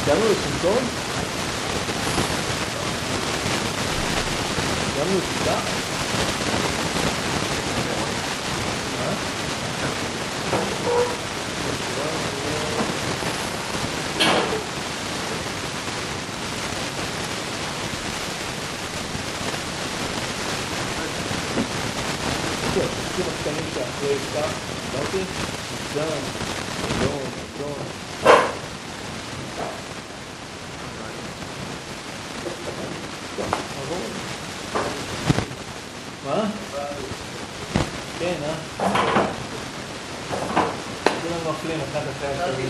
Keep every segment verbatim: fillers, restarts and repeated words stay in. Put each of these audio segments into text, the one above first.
סיימנו לשמסון? סיימנו לשיטה? מה? כן, שופטים הקטנים שאחרי יפתח, אמרתי? נזן, נזון, נזון. מה? כן, אה? כולם מפלים, אחד אחרי השני.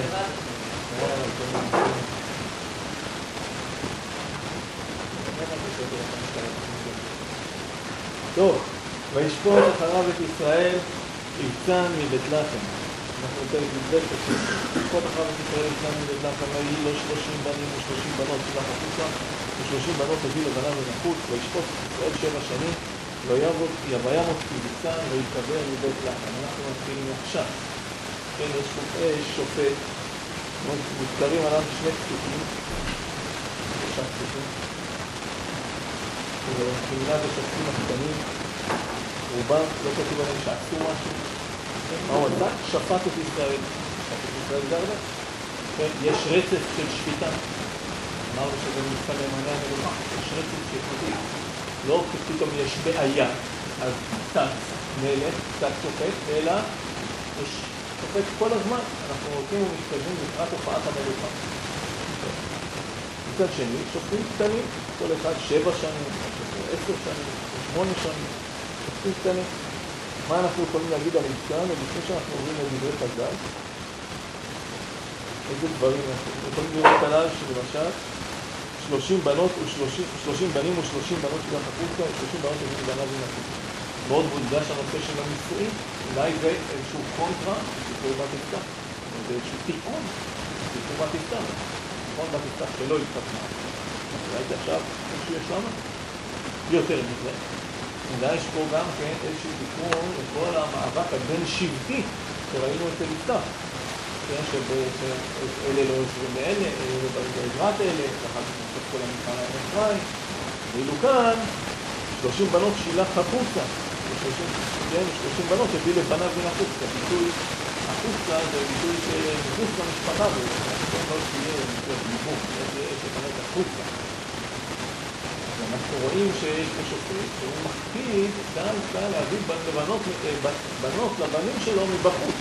טוב, וישפוט אחריו את ישראל יבצן מבית לחם. אנחנו נתן להתבדל פשוט. וישפוט אחריו את ישראל יבצן מבית לחם, ויהי לו שלושים בנים ושלושים בנות שלח החוצה, ושלושים בנות הביא לבניו מן החוץ, וישפוט ישראל שבע שנים, לא יעבוד, וימות כי יבצן ויקבר מבית לחם. אנחנו מתחילים עכשיו. כן, יש שופט, מוזכרים עליו שני פסוקים, שלושה פסוקים. ובמילה בשופטים הקטנים, רובם לא כתוב עליהם שעשו משהו. מה הוא עשה? שפט את ישראל. שפט את ישראל גרדה. יש רצף של שפיטה. אמרנו שזה מבחן נאמני המלוכה. יש רצף שיחודי. לא פתאום יש בעיה, אז קצת מלך, קצת שופט, אלא יש שופט כל הזמן. אנחנו הולכים ומתקדמים לקראת הופעת המלוכה. מצד שני, שופטים קטנים, כל אחד שבע שנים, עשר שנים, שמונה שנים, שופטים קטנים. מה אנחנו יכולים להגיד על יבצן, ולפני שאנחנו עוברים לדברי חז"ל, איזה דברים אנחנו יכולים לראות עליו שלמשל, שלושים בנות ושלושים, שלושים בנים ושלושים בנות של החוצה, ושלושים בנות של בניו מן החוצה. מאוד מודגש הנושא של הנישואים, אולי זה איזשהו קונטרה, סיפור בת יפתח, זה איזשהו תיקון, סיפור בת יפתח, נכון בת יפתח שלא התחתנה. ראיתי עכשיו, איזשהו יש למה? יותר מזה. אולי יש פה גם כן איזשהו תיקון לכל המאבק הבין שבטי שראינו אצל יפתח. שאלה לא עוזרים לאלה, אלה לא באים בעזרת אלה, ואחר כך נצטרך כל המבחן האפרים. ואילו כאן, שלושים בנות שילח החוצה, ושלושים בנות הביא לבניו מן החוצה. ביטוי החוצה זה ביטוי שמחוץ למשפחה, ולכן לא תהיה דיבור, יש לבנות החוצה. אנחנו רואים שיש פה שופט שהוא מקפיד גם כאן להביא בנות לבנים שלו מבחוץ.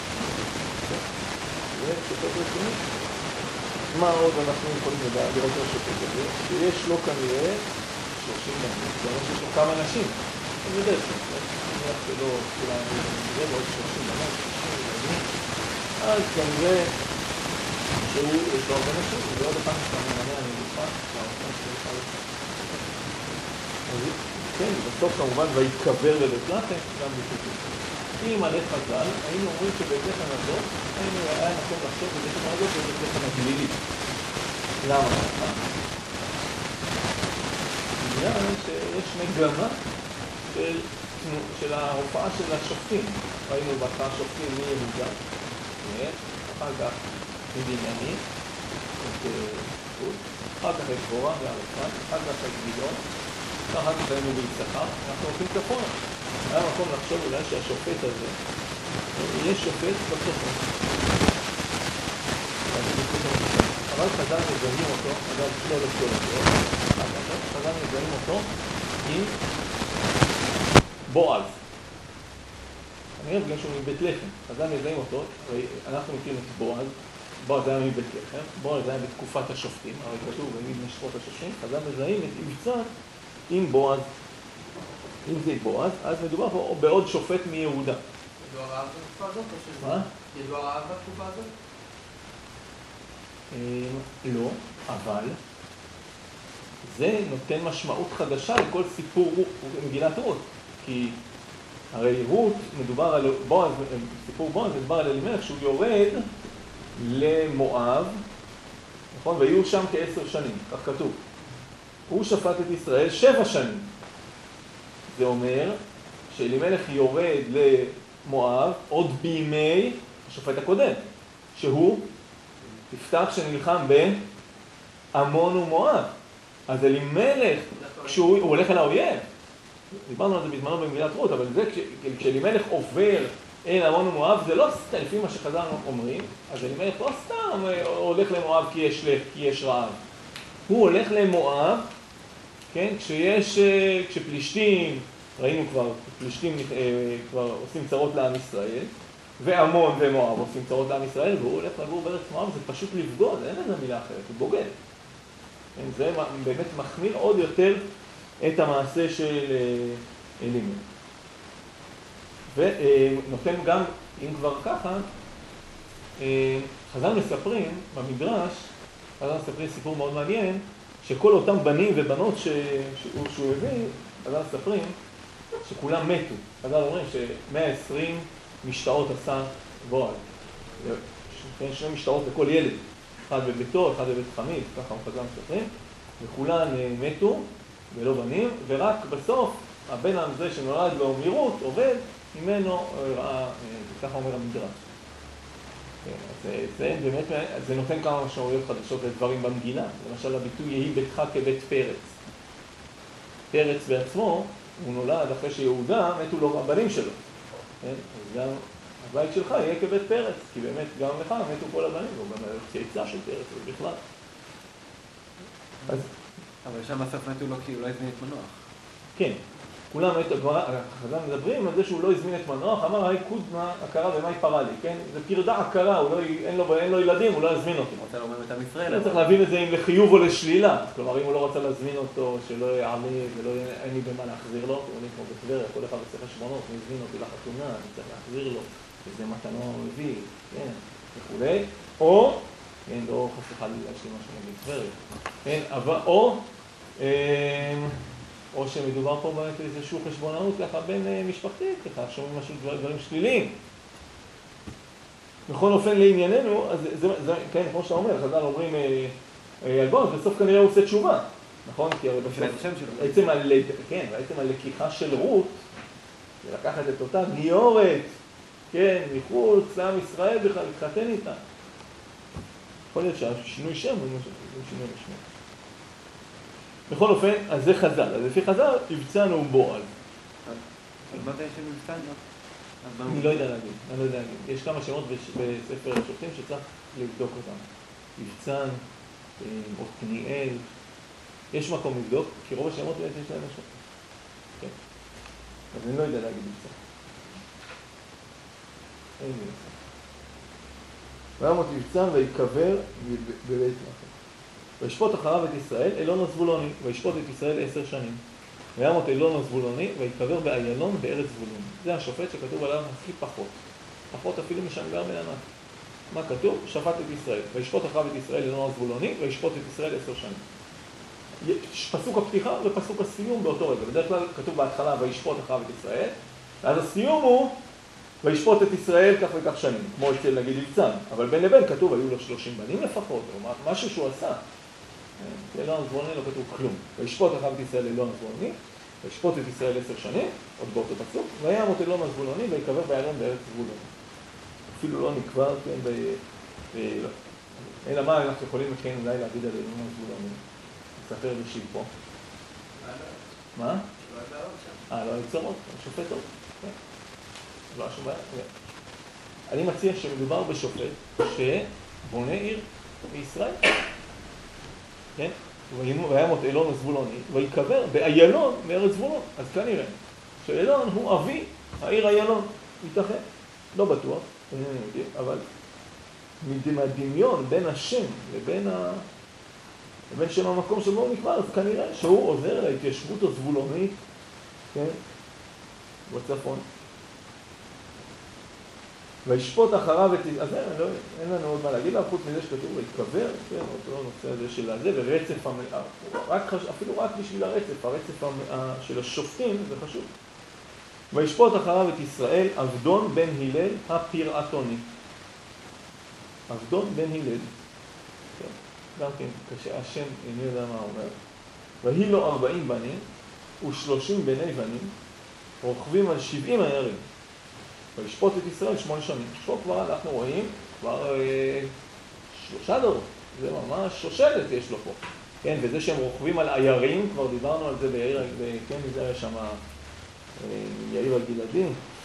זה שופט רציני. מה עוד אנחנו יכולים לדעת לראות על השופט הזה? שיש לו כנראה שלושים בנות, זה אומר שיש לו כמה נשים. אני יודע שופט, אני יודע שלא כולם נראה בעוד שלושים בנות, שלושים ילדים. אז כנראה שהוא יש לו הרבה נשים, ועוד אחד שאתה ממנה אני מוכן, שהאופן שלו יוכל לפני. אז כן, בסוף כמובן ויקבר לבית לחם, גם בקוטים. אם עלי חז"ל, היינו אומרים שבית לחם הזאת, היינו היה נכון לחשוב בבית לחם הזאת ובית לחם הגלילי. למה? בגלל שיש מגמה של, של ההופעה של השופטים. ראינו בהתחלה שופטים מיהודה, אחר כך מבנימין, אחר כך את דבורה והרפת, אחר כך את גדעון, אחר כך היינו ביששכר, אנחנו הולכים צפונה. היה מקום לחשוב אולי שהשופט הזה יהיה שופט בסופו. אבל חז"ל מזהים אותו, אגב לא לכל אותו, חז"ל מזהים אותו עם בועז. אני אוהב גם שהוא מבית לחם. חז"ל מזהים אותו, אנחנו מכירים את בועז, בועז היה מבית לחם, בועז היה בתקופת השופטים, הרי כתוב במי משפוט השופטים, חז"ל מזהים את יבצן עם בועז. אם זה בועז, אז מדובר פה בעוד שופט מיהודה. ידוע רעב בתקופה הזאת? מה? ידוע רעב בתקופה הזאת? לא, אבל זה נותן משמעות חדשה לכל סיפור מגילת רות. כי הרי רות, מדובר על בועז, סיפור בועז, מדובר על אלימלך שהוא יורד למואב, נכון? והיו שם כעשר שנים, כך כתוב. הוא שפט את ישראל שבע שנים. זה אומר שאלימלך יורד למואב עוד בימי השופט הקודם, שהוא יפתח שנלחם עמון ומואב. אז אלימלך, כשהוא הולך אל האויב, דיברנו על זה בזמנו במגילת רות, אבל זה כשאלימלך עובר אל עמון ומואב, זה לא סתם, לפי מה שחז"ל אומרים, אז אלימלך לא סתם הולך למואב כי יש, כי יש רעב. הוא הולך למואב, כן, כשיש, כשפלישתים, ראינו כבר, פלישתים כבר עושים צרות לעם ישראל, ועמון ומואב עושים צרות לעם ישראל, והוא הולך לגור בארץ מואב, זה פשוט לבגוד, אין לזה מילה אחרת, הוא בוגד. זה באמת מחמיר עוד יותר את המעשה של אלימלך. ונותן גם, אם כבר ככה, חז"ל מספרים במדרש, חז"ל מספרים סיפור מאוד מעניין, שכל אותם בנים ובנות שהוא, שהוא הביא, חז"ל מספרים שכולם מתו. חז"ל אומרים ש-מאה ועשרים משתאות עשה בועז. שני משתאות לכל ילד, אחד בביתו, אחד בבית חמיד, ככה חז"ל מספרים, וכולן מתו ולא בנים, ורק בסוף הבן הזה שנולד לו מירות עובד, ממנו ראה, ככה אומר המדרש. זה, זה, באמת, זה נותן כמה משמעויות חדשות לדברים במגילה. למשל הביטוי יהי ביתך כבית פרץ. פרץ בעצמו, הוא נולד אחרי שיהודה מתו לו הבנים שלו. כן? אז גם הבית שלך יהיה כבית פרץ, כי באמת גם לך מתו כל הבנים, הוא גם צאצא של פרץ, בכלל. אז... אבל שם הסוף מתו לו כי הוא לא הזמין את מנוח. כן. כולם, חז"ל מדברים על זה שהוא לא הזמין את מנוח, אמר, היי קודמה, הכרה ומאי פרה לי, כן? זה פרדה הכרה, הוא לא, אין לו, אין לו ילדים, הוא לא יזמין אותו. הוא רוצה לומר את עם ישראל. צריך להבין את זה אם לחיוב או לשלילה. כלומר, אם הוא לא רוצה להזמין אותו, שלא יעלה ולא אין לי במה להחזיר לו, הוא עולה כמו בטבריה, כל אחד עושה חשבונות, הוא הזמין אותי לחתונה, אני צריך להחזיר לו, וזה מתנה מביא, כן, וכולי. או, כן, לא חס וחלילה יש לי משהו בטבריה, כן, אבל, או, או שמדובר פה באמת איזשהו חשבונאות ככה בין משפחתית, ככה שומעים משהו דברים שליליים. בכל אופן לענייננו, אז זה, זה, כן, כמו שאתה אומר, חז"ל אומרים על בועז, בסוף כנראה הוא עושה תשובה, נכון? כי הרי בסוף, בעצם על, כן, בעצם הלקיחה של רות, זה לקחת את אותה גיורת, כן, מחוץ לעם ישראל בכלל, להתחתן איתה. יכול להיות שהשינוי שם הוא שינוי משמעות. בכל אופן, אז זה חז"ל. אז לפי חז"ל, הבצענו בועז. אז מה זה יש מבצענו? אני לא יודע להגיד, אני לא יודע להגיד. יש כמה שמות בספר השופטים שצריך לבדוק אותם. מבצען, עתניאל, יש מקום לבדוק, כי רוב השמות באמת יש להם משהו. כן. אז אני לא יודע להגיד מבצען. אין לי מבצען. וימות מבצען ויקבר בבית מחל. וישפוט אחריו את ישראל, אלון הזבולוני, וישפוט את ישראל עשר שנים. וימות אלון הזבולוני, ויקבר באיילון בארץ זבולון. זה השופט שכתוב עליו הכי פחות. פחות אפילו משמגר בן ענת. מה כתוב? שפט את ישראל. וישפוט אחריו את ישראל, אלון הזבולוני, וישפוט את ישראל עשר שנים. פסוק הפתיחה ופסוק הסיום באותו רגע. בדרך כלל כתוב בהתחלה, וישפוט אחריו את ישראל, ואז הסיום הוא, וישפוט את ישראל כך וכך שנים, כמו אצל נגיד מבצען. אבל בין לבין כתוב, היו לו שלושים בנים לפחות, או משהו שהוא עשה. אלון הזבולוני לא כתוב כלום. וישפוט אחריו את ישראל אלון הזבולוני, וישפוט את ישראל עשר שנים, עוד באותו פסוק, וימות אלון הזבולוני, ויקבר באיילון בארץ זבולון. אפילו לא נקבע, כן, ב... אלא מה אנחנו יכולים כן אולי להגיד על אלון הזבולוני? נספר בשיב פה. מה? אה, לא יצור עוד, שופט עוד. לא שום בעיה. אני מציע שמדובר בשופט שבונה עיר בישראל. כן? וימות אלון הזבולוני, ויקבר באיילון מארץ זבולון. אז כנראה שאילון הוא אבי העיר איילון. ייתכן, לא בטוח, אבל מהדמיון בין השם לבין, ה... לבין שם המקום שבו הוא נקבע, אז כנראה שהוא עוזר להתיישבות הזבולונית, כן? בצפון. וישפוט אחריו את... אז אין, לא, אין לנו עוד מה להגיד לה, חוץ מזה שכתוב ויקבר, כן, אותו נושא הזה של הזה, ורצף, רק, אפילו רק בשביל הרצף, הרצף של השופטים, זה חשוב. וישפוט אחריו את ישראל, עבדון בן הלל הפירעתוני. עבדון בן הלל. כן, גם כן, כשהשם איני יודע מה אומר. והיא לו ארבעים בנים, ושלושים בני בנים, רוכבים על שבעים הערים. וישפוט את ישראל שמונה שנים. פה כבר אנחנו רואים, כבר אה, שלושה דורות. זה ממש שושלת יש לו פה. כן, וזה שהם רוכבים על עיירים, כבר דיברנו על זה ביאיר, כן, זה היה שם יאיר הגלעדי.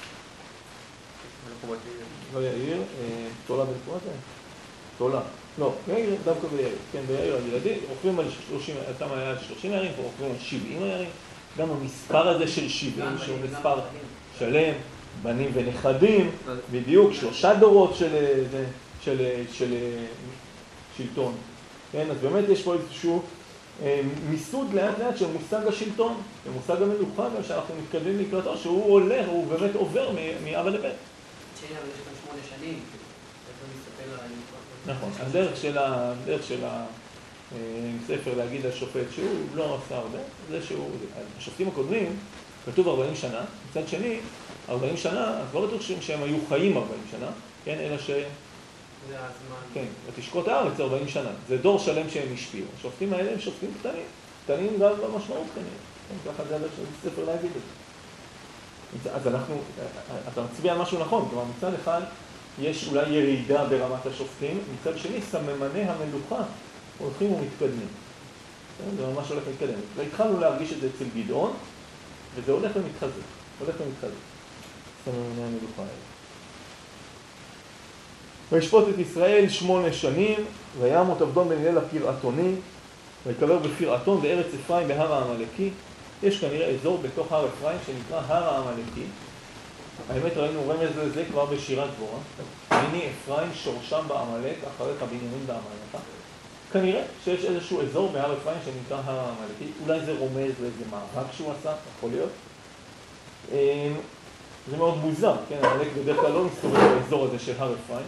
לא יאיר, תולה בן תמותה? תולה. לא, יאיר דווקא ביאיר, כן, ביאיר הגלעדי, רוכבים על שלושים, אתם היה על שלושים עיירים, פה רוכבים על שבעים עיירים. גם המספר הזה של שבעים, שהוא מספר שלם, בנים ונכדים, בדיוק, שלושה דורות של, של, של שלטון. כן, אז באמת יש פה איזשהו מיסוד לאט לאט של מושג השלטון, ומושג המלוכה גם שאנחנו מתקדמים לקראתו, שהוא עולה, הוא באמת עובר מאבא לבן. שני, אבל יש כאן שמונה שנים, אתה מסתכל על הלימוד. נכון, הדרך של ה... הדרך של ה... ספר להגיד לשופט שהוא לא עשה הרבה, זה שהוא... השופטים הקודמים כתוב ארבעים שנה, מצד שני, ארבעים שנה, אז לא בטוח שהם היו חיים ארבעים שנה, כן, אלא ש... זה הזמן. כן, ותשקוט הארץ ארבעים שנה. זה דור שלם שהם השפיעו. השופטים האלה הם שופטים קטנים. קטנים גם במשמעות כנראה. כן, ככה זה הדרך של ספר להגיד את זה. אז אנחנו... אתה מצביע על משהו נכון. כלומר, מצד אחד יש אולי ירידה ברמת השופטים, מצד שני סממני המלוכה הולכים ומתקדמים. כן, זה ממש הולך להתקדם. והתחלנו להרגיש את זה אצל גדעון, וזה הולך ומתחזק. הולך ומתחזק. סממני המלוכה האלה. וישפוט את ישראל שמונה שנים, וימות עבדון בן הלל הפירעתוני, ויקבר בפירעתון בארץ אפרים בהר העמלקי. יש כנראה אזור בתוך הר אפרים שנקרא הר העמלקי. האמת ראינו רמז לזה כבר בשירת דבורה. הנה אפרים שורשם בעמלק, אחריך בנימין בעמלקה. כנראה שיש איזשהו אזור בהר אפרים שנקרא הר העמלקי. אולי זה רומז לאיזה מאבק שהוא עשה, יכול להיות. זה מאוד מוזר, כן? העמלק בדרך כלל לא מסתובב באזור הזה של הר אפרים.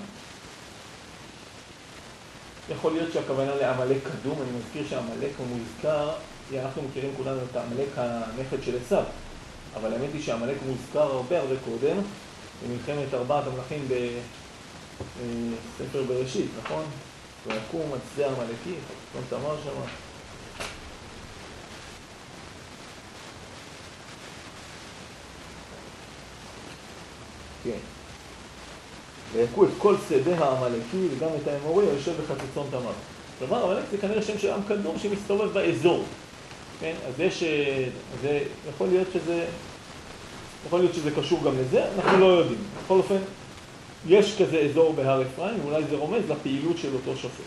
יכול להיות שהכוונה לעמלק קדום, אני מזכיר שהעמלק מוזכר, אנחנו מכירים כולנו את העמלק הנכד של עשיו, אבל האמת היא שהעמלק מוזכר הרבה הרבה קודם, במלחמת ארבעת המלכים בספר בראשית, נכון? ויקום עד שדה העמלקי, נכון תמר שם. כן. ויכו את כל שדה העמלקי וגם את האמורי היושב בחצוצון תמר. כלומר, עמלק זה כנראה שם של עם קדום שמסתובב באזור. כן? אז יש... זה יכול להיות שזה... יכול להיות שזה קשור גם לזה, אנחנו לא יודעים. בכל אופן, יש כזה אזור בהר אפרים, ואולי זה רומז לפעילות של אותו שופט.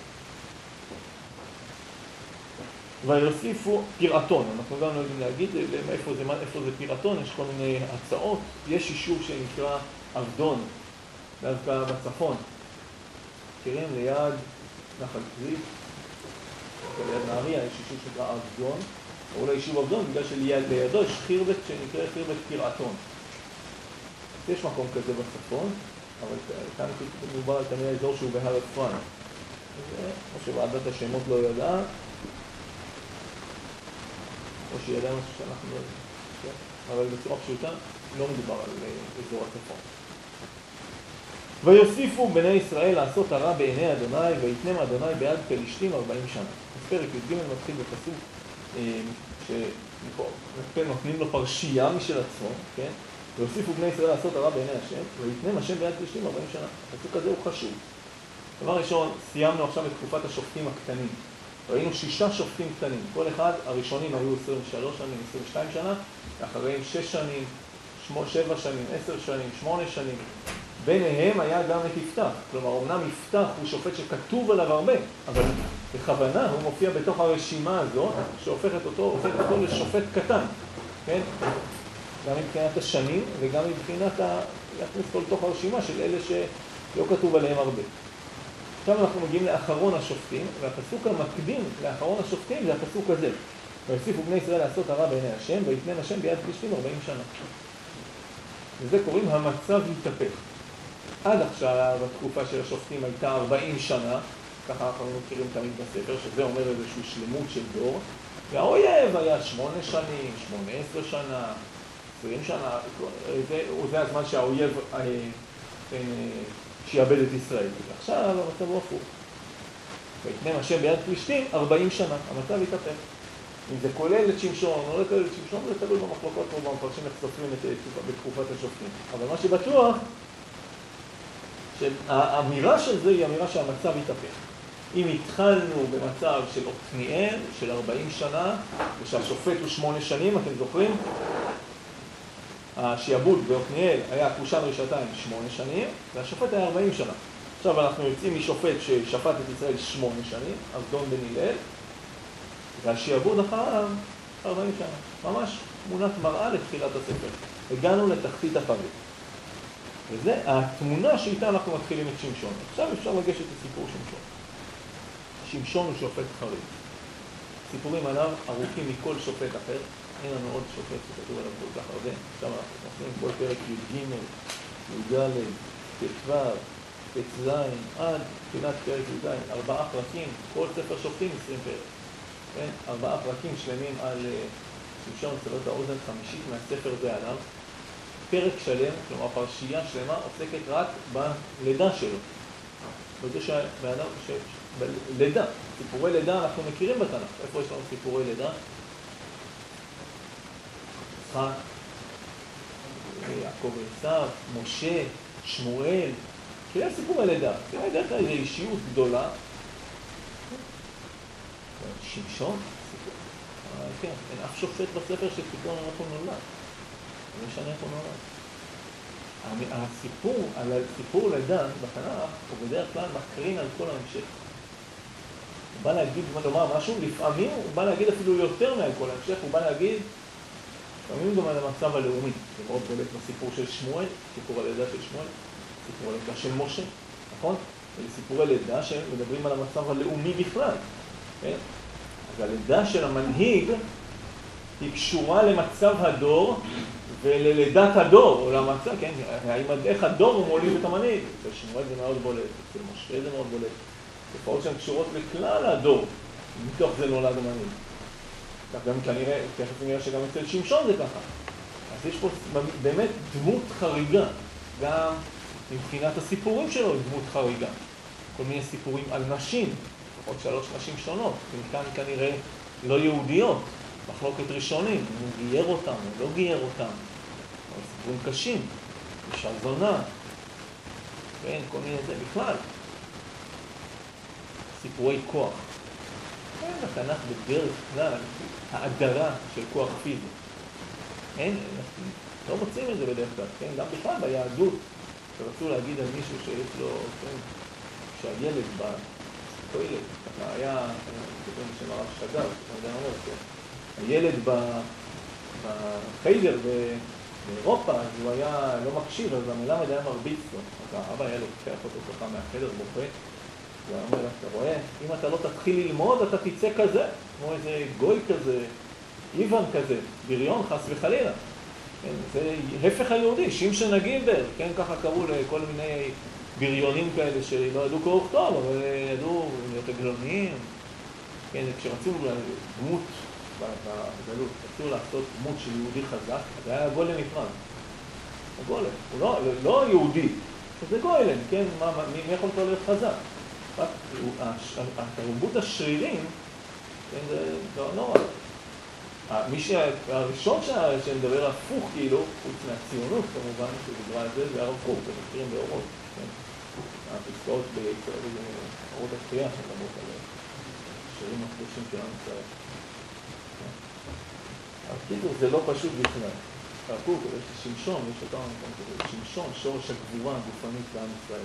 ויוסיפו פירעתון, אנחנו גם לא יודעים להגיד איפה זה, איפה זה פירעתון, יש כל מיני הצעות. יש יישוב שנקרא עבדון, דווקא בצפון, מכירים ליד נחל צבי, ליד נהריה יש יישוב שנקרא עבדון, או אולי יישוב עבדון בגלל שלידו יש חירבת שנקרא חירבת פירעתון. יש מקום כזה בצפון, אבל כאן מדובר על כנראה אזור שהוא בהר אפרים. או שוועדת השמות לא ידעה, או שידעה משהו שאנחנו לא יודעים. אבל בצורה פשוטה לא מדובר על אזור הצפון. ויוסיפו בני ישראל לעשות הרע בעיני אדוני, ויתנם אדוני ביד פלישתים ארבעים שנה. אז פרק י"ג מתחיל בפסוק שנותנים לו פרשייה משל עצמו, כן? ויוסיפו בני ישראל לעשות הרע בעיני השם, ויתנם השם ביד פלישתים ארבעים שנה. הפסוק הזה הוא חשוב. דבר ראשון, סיימנו עכשיו את תקופת השופטים הקטנים. ראינו שישה שופטים קטנים. כל אחד, הראשונים היו עשרים ושלוש שנים, עשרים ושתיים שנה, ואחריהם שש שנים, שבע שנים, עשר שנים, שמונה שנים. ביניהם היה גם את יפתח. כלומר, אמנם יפתח הוא שופט שכתוב עליו הרבה, אבל בכוונה הוא מופיע בתוך הרשימה הזאת, שהופכת אותו, הופכת אותו לשופט קטן. כן? גם מבחינת השנים וגם מבחינת ה... להכניס אותו לתוך הרשימה של אלה שלא כתוב עליהם הרבה. עכשיו אנחנו מגיעים לאחרון השופטים, והפסוק המקדים לאחרון השופטים זה הפסוק הזה. ויוסיפו בני ישראל לעשות הרע בעיני השם, ויתנם השם ביד פלישתים ארבעים שנה. וזה קוראים המצב יתהפך. עד עכשיו התקופה של השופטים הייתה ארבעים שנה, ככה אנחנו מכירים תמיד בספר, שזה אומר איזושהי שלמות של דור, והאויב היה שמונה שנים, שמונה עשרה שנה, עשרים שנה, זה, זה הזמן שהאויב אה, אה, שיאבד את ישראל. ועכשיו המצב הוא הפוך. ויתנם השם ביד פלישתים ארבעים שנה, המצב יתהפך. אם זה כולל את שמשון או לא כולל את שמשון, זה תלוי במחלוקות כמו במפרשים איך סופרים בתקופת השופטים. אבל מה שבטוח, שהאמירה של זה היא אמירה שהמצב יתהפך. אם התחלנו במצב של עתניאל, של ארבעים שנה, ושהשופט הוא שמונה שנים, אתם זוכרים? השיעבוד בעתניאל היה קושן רשעתיים שמונה שנים, והשופט היה ארבעים שנה. עכשיו אנחנו יוצאים משופט ששפט את ישראל שמונה שנים, אבדון בן הלל, והשיעבוד אחריו ארבעים שנה. ממש תמונת מראה לתחילת הספר. הגענו לתחתית הפרק. וזה התמונה שאיתה אנחנו מתחילים את שמשון. עכשיו אפשר לגשת לסיפור שמשון. שמשון הוא שופט חריף. סיפורים עליו ארוכים מכל שופט אחר. אין לנו עוד שופט שכתוב עליו כל כך הרבה. עכשיו אנחנו עושים כל פרק י"ג, י"ד, ט"ו, ט"ז, עד תחילת פרק י"ז, ארבעה פרקים, כל ספר שופטים עשרים פרק. כן? ארבעה פרקים שלמים על שמשון, סלעות האוזן, חמישית מהספר זה עליו. פרק שלם, כלומר פרשייה שלמה, עוסקת רק בלידה שלו. בזה שבאדם, ש... בלידה, סיפורי לידה אנחנו מכירים בתנ"ך. איפה יש לנו סיפורי לידה? יצחק, יעקב ועשיו, משה, שמואל, כאילו סיפורי לידה. זה דרך כלל איזו אישיות גדולה. שמשון, סיפור. כן, אין אף שופט בספר שסיפור איך הוא נולד. לא משנה איך הוא נולד. הסיפור, על הסיפור לידה בתנ"ך, הוא בדרך כלל מקרין על כל ההמשך. הוא בא להגיד, לומר משהו, לפעמים הוא בא להגיד אפילו יותר מעל כל ההמשך, הוא בא להגיד, לפעמים גם על המצב הלאומי. זה מאוד בולט בסיפור של שמואל, סיפור הלידה של שמואל, סיפור הלידה של משה, נכון? אלה סיפורי לידה שמדברים על המצב הלאומי בכלל. כן? אז הלידה של המנהיג היא קשורה למצב הדור וללידת הדור, או למצב, כן, האם איך הדור הוא מוליד את המנהיג. בשמואל זה מאוד בולט, אצל משה זה מאוד בולט. תופעות שהן קשורות לכלל הדור, מתוך זה נולד המנהיג. כך גם כנראה, תכף נראה שגם אצל שמשון זה ככה. אז יש פה באמת דמות חריגה, גם מבחינת הסיפורים שלו היא דמות חריגה. כל מיני סיפורים על נשים, עוד שלוש נשים שונות, ומכאן כנראה לא יהודיות, מחלוקת ראשונים, אם הוא גייר אותם או לא גייר אותם. סיפורים קשים, אישה זונה, כן, כל מיני זה בכלל. סיפורי כוח. כן, התנ"ך בדרך כלל, האדרה של כוח פיזי. אין, אנחנו לא מוצאים את זה בדרך כלל, כן, גם בכלל ביהדות, שרצו להגיד על מישהו שיש לו, כן, שהילד בכוילת, ככה היה, כתוב בשם הרב שג"ר, אני יודע אומר, כן, הילד בחיידר באירופה, אז הוא היה לא מקשיב, אז המלמד היה מרביץ לו. אז האבא היה לוקח אותו ככה מהחדר בוכה, הוא אומר, אתה רואה, אם אתה לא תתחיל ללמוד, אתה תצא כזה, כמו איזה גוי כזה, איוון כזה, בריון, חס וחלילה. כן, זה הפך היהודי, שמשון הגילבר, כן, ככה קראו לכל מיני בריונים כאלה שלא ידעו קרוא וכתוב, אבל ידעו להיות עגלוניים. כן, כשרצו דמות בגלות, רצו לעשות דמות של יהודי חזק, זה היה גולם נפרד. הגולם, הוא לא, לא יהודי, זה גולם, כן, מה, מי יכול להיות חזק? התרבות השרירים, כן, זה דבר נורא. מי שהראשון שמדבר הפוך כאילו, חוץ מהציונות כמובן, שדיברה על זה, זה הרב קוק, אתם מכירים באורות, כן? הפסקאות באורות התחייה שמדברות על שירים הקדושים של עם ישראל. אבל כאילו זה לא פשוט בכלל. הרב קוק, יש שמשון, יש אותם שמשון, שורש הגבורה הגופנית לעם ישראל.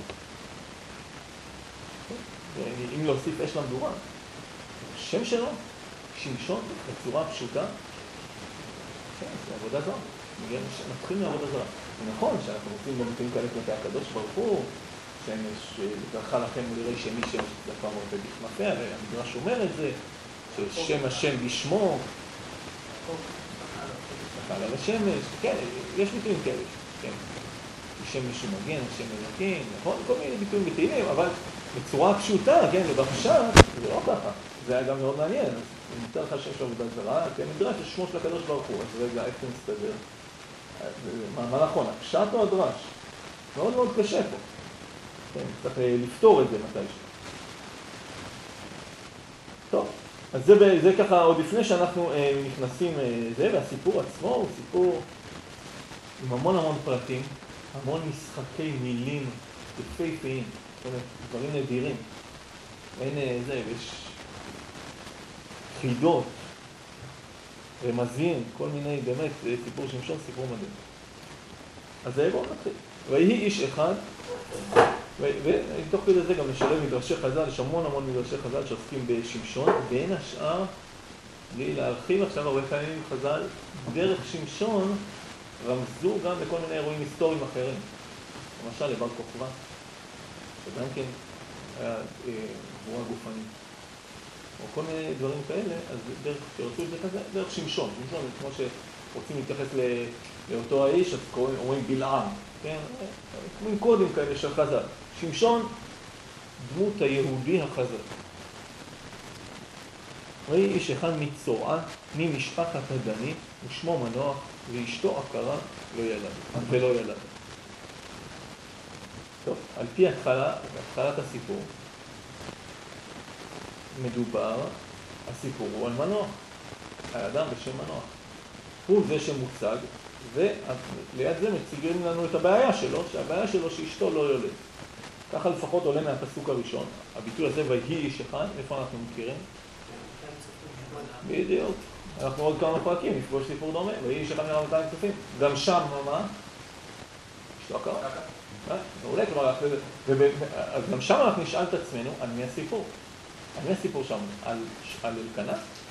אם להוסיף אש למדורה, השם שלו, שמשון, בצורה פשוטה, כן, זה עבודה זרה. נתחיל מעבודה זרה. זה נכון שאנחנו רוצים במתאים כאלה כלפי הקדוש ברוך הוא, שמש ברכה לכם ולראי שמי שמש צדקה מרפא בכנפיה, והמדרש אומר את זה, ששם השם בשמו, צדקה על השמש, כן, יש ביטויים כאלה, כן. שם משהו מגן, שם מלכים, נכון? כל מיני ביטויים בתהילים, אבל בצורה פשוטה, כן, לבקשה, זה לא ככה. זה היה גם מאוד מעניין. אני מותר לך שיש לו עבודת זרה, כן, מדרש יש שמו של הקדוש ברוך הוא, אז רגע, איך זה מסתדר? מה, מה נכון, הפשט או הדרש? מאוד מאוד קשה פה. כן, צריך לפתור את זה מתישהו. טוב, אז זה, זה ככה, עוד לפני שאנחנו אה, נכנסים זה, והסיפור עצמו הוא סיפור עם המון המון פרטים, המון משחקי מילים, יפהפיים, דברים נדירים. אין איזה, יש חידות, רמזים, כל מיני, באמת, סיפור שמשון, סיפור מדהים. אז זה בואו נתחיל. ויהי איש אחד, ותוך כדי זה גם נשלב מדרשי חז"ל, יש המון המון מדרשי חז"ל שעוסקים בשמשון, בין השאר, בלי להרחיב עכשיו הרבה פעמים חז"ל, דרך שמשון רמזו גם לכל מיני אירועים היסטוריים אחרים. למשל לבר כוכבא, שגם כן היה גבורה גופנית. או כל מיני דברים כאלה, אז דרך, שרצו את זה כזה, דרך שמשון. שמשון זה כמו שרוצים להתייחס לאותו האיש, אז אומרים בלעם. כן? כמו קודים כאלה של חז"ל. שמשון, דמות היהודי החז"ל. ראי איש אחד מצורעה, ממשפחת הדני, ושמו מנוח, ואשתו עקרה לא ילד, ולא ילד. טוב, על פי התחלה, התחלת הסיפור, מדובר, הסיפור הוא על מנוח, האדם בשם מנוח. הוא זה שמוצג, וליד זה מציגים לנו את הבעיה שלו, שהבעיה שלו שאשתו לא יולד. ככה לפחות עולה מהפסוק הראשון. הביטוי הזה, ויהי איש אחד, איפה אנחנו מכירים? בדיוק. אנחנו עוד כמה פרקים, נפגוש סיפור דומה, ויהי איש אחד מאתיים צופים. גם שם, מה? אשתו עקרה. מעולה, כלומר, אז גם שם אנחנו נשאל את עצמנו על מי הסיפור. על מי הסיפור שם? על אלקנה?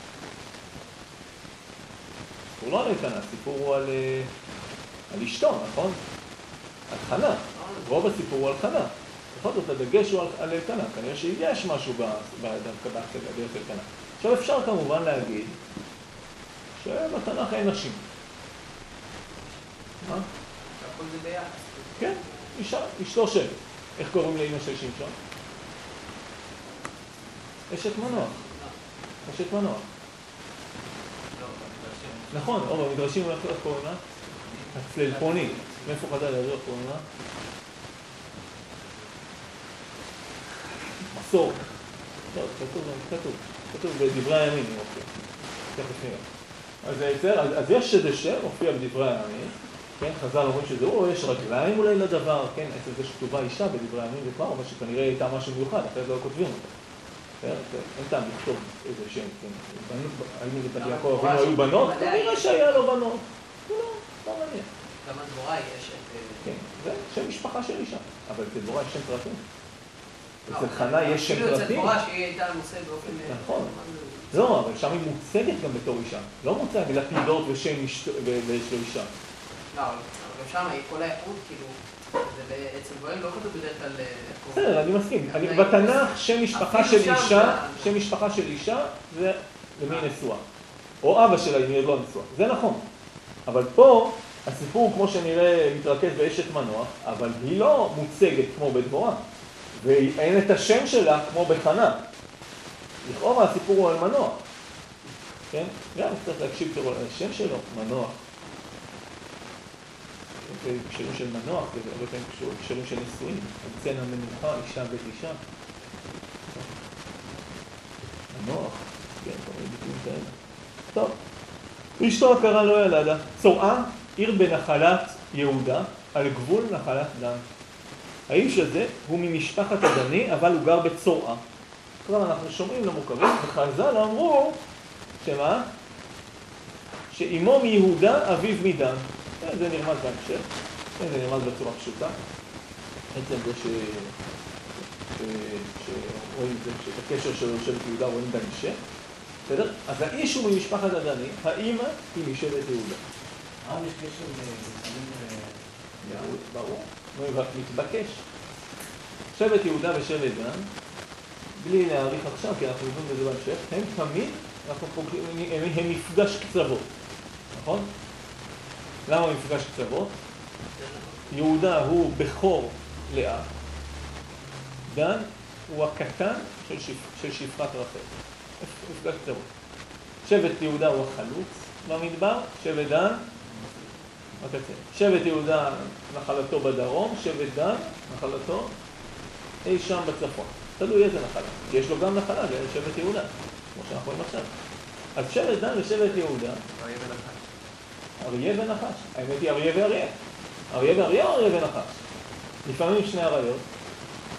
הסיפור לא על אלקנה, הסיפור הוא על אשתו, נכון? על חנה. רוב הסיפור הוא על חנה. בכל זאת, הדגש הוא על אלקנה. כנראה שיש משהו בדרך אלקנה. עכשיו אפשר כמובן להגיד שבתנ"ך אין נשים. מה? הכל זה ביחס. כן, אישה, אשתו של. איך קוראים לאמא של שמשון? אשת מנוח. אשת מנוח. נכון, או במדרשים איך קוראים לה? הצללפונית. מאיפה חז"ל להעביר קוראים לה? מסור. לא, כתוב, כתוב. כתוב בדברי הימים, אוקיי. תכף נראה. אז, אז יש איזה שם, מופיע בדברי הימים, כן, חז"ל אומרים שזה הוא, יש רגליים אולי לדבר, כן, אצל זה שכתובה אישה בדברי הימים, זה כבר אומר שכנראה הייתה משהו מיוחד, אחרת לא כותבים אותה. אין טעם לכתוב איזה שם, כן. האם זה בת יעקב אבינו היו בנות? כנראה שהיה לו בנות. לא, לא מעניין. גם הדבורה יש את... כן, זה שם משפחה של אישה, אבל אצל דבורה יש שם פרטים. אצל חנה יש שם פרטים. אצל דבורה שהיא הייתה מוצאת באופן... נכון. לא, אבל שם היא מוצגת גם בתור אישה. לא מוצגת לפידות ושם של אישה. לא, אבל שם כל האיכות, כאילו, זה בעצם דברים לא כתוב בדרך כלל... בסדר, אני מסכים. בתנ"ך שם משפחה של אישה, שם משפחה של אישה זה למי נשואה. או אבא שלה אם היא לא נשואה. זה נכון. אבל פה הסיפור כמו שנראה מתרכז באשת מנוח, אבל היא לא מוצגת כמו בדבורה. ואין את השם שלה כמו בחנה. לכאורה הסיפור הוא על מנוח. כן? גם צריך להקשיב תראו על השם שלו, מנוח. קשרים של מנוח, זה הרבה פעמים קשרים של נישואים. המצאנה מנוחה, אישה בית אישה. מנוח, כן, כל מיני ביטויים כאלה. טוב. ואשתו עקרה לא ילדה. צורעה, עיר בנחלת יהודה, על גבול נחלת דן. האיש הזה הוא ממשפחת הדני, אבל הוא גר בצורעה. כלומר, אנחנו שומעים למוכרים, וחז"ל אמרו, שמה? שאימו מיהודה, אביו מדן. זה נרמז בהמשך, זה נרמז בצורה פשוטה. בעצם זה ש... שרואים את זה, שאת הקשר שלו של יהודה רואים בהמשך. בסדר? אז האיש הוא ממשפחת הדני, האמא היא משבט יהודה. אה, יש קשר ליהוד? ברור, מתבקש. שבט יהודה ושבט דן, בלי להאריך עכשיו, כי אנחנו יודעים בזה בהמשך, הם תמיד, אנחנו פוגעים, הם מפגש קצוות, נכון? למה מפגש קצוות? יהודה הוא בכור לאה, דן הוא הקטן של, שפ... של שפחת רחל. מפגש קצוות. שבט יהודה הוא החלוץ במדבר, שבט דן, הקצה. שבט יהודה נחלתו בדרום, שבט דן נחלתו אי שם בצפון. תלוי איזה נחלה. כי יש לו גם נחלה, זה שבט יהודה, כמו שאנחנו רואים עכשיו. אז שבט דן ושבט יהודה, אריה ונחש. אריה ונחש. האמת היא אריה ואריה. אריה ואריה או אריה ונחש? לפעמים שני אריות,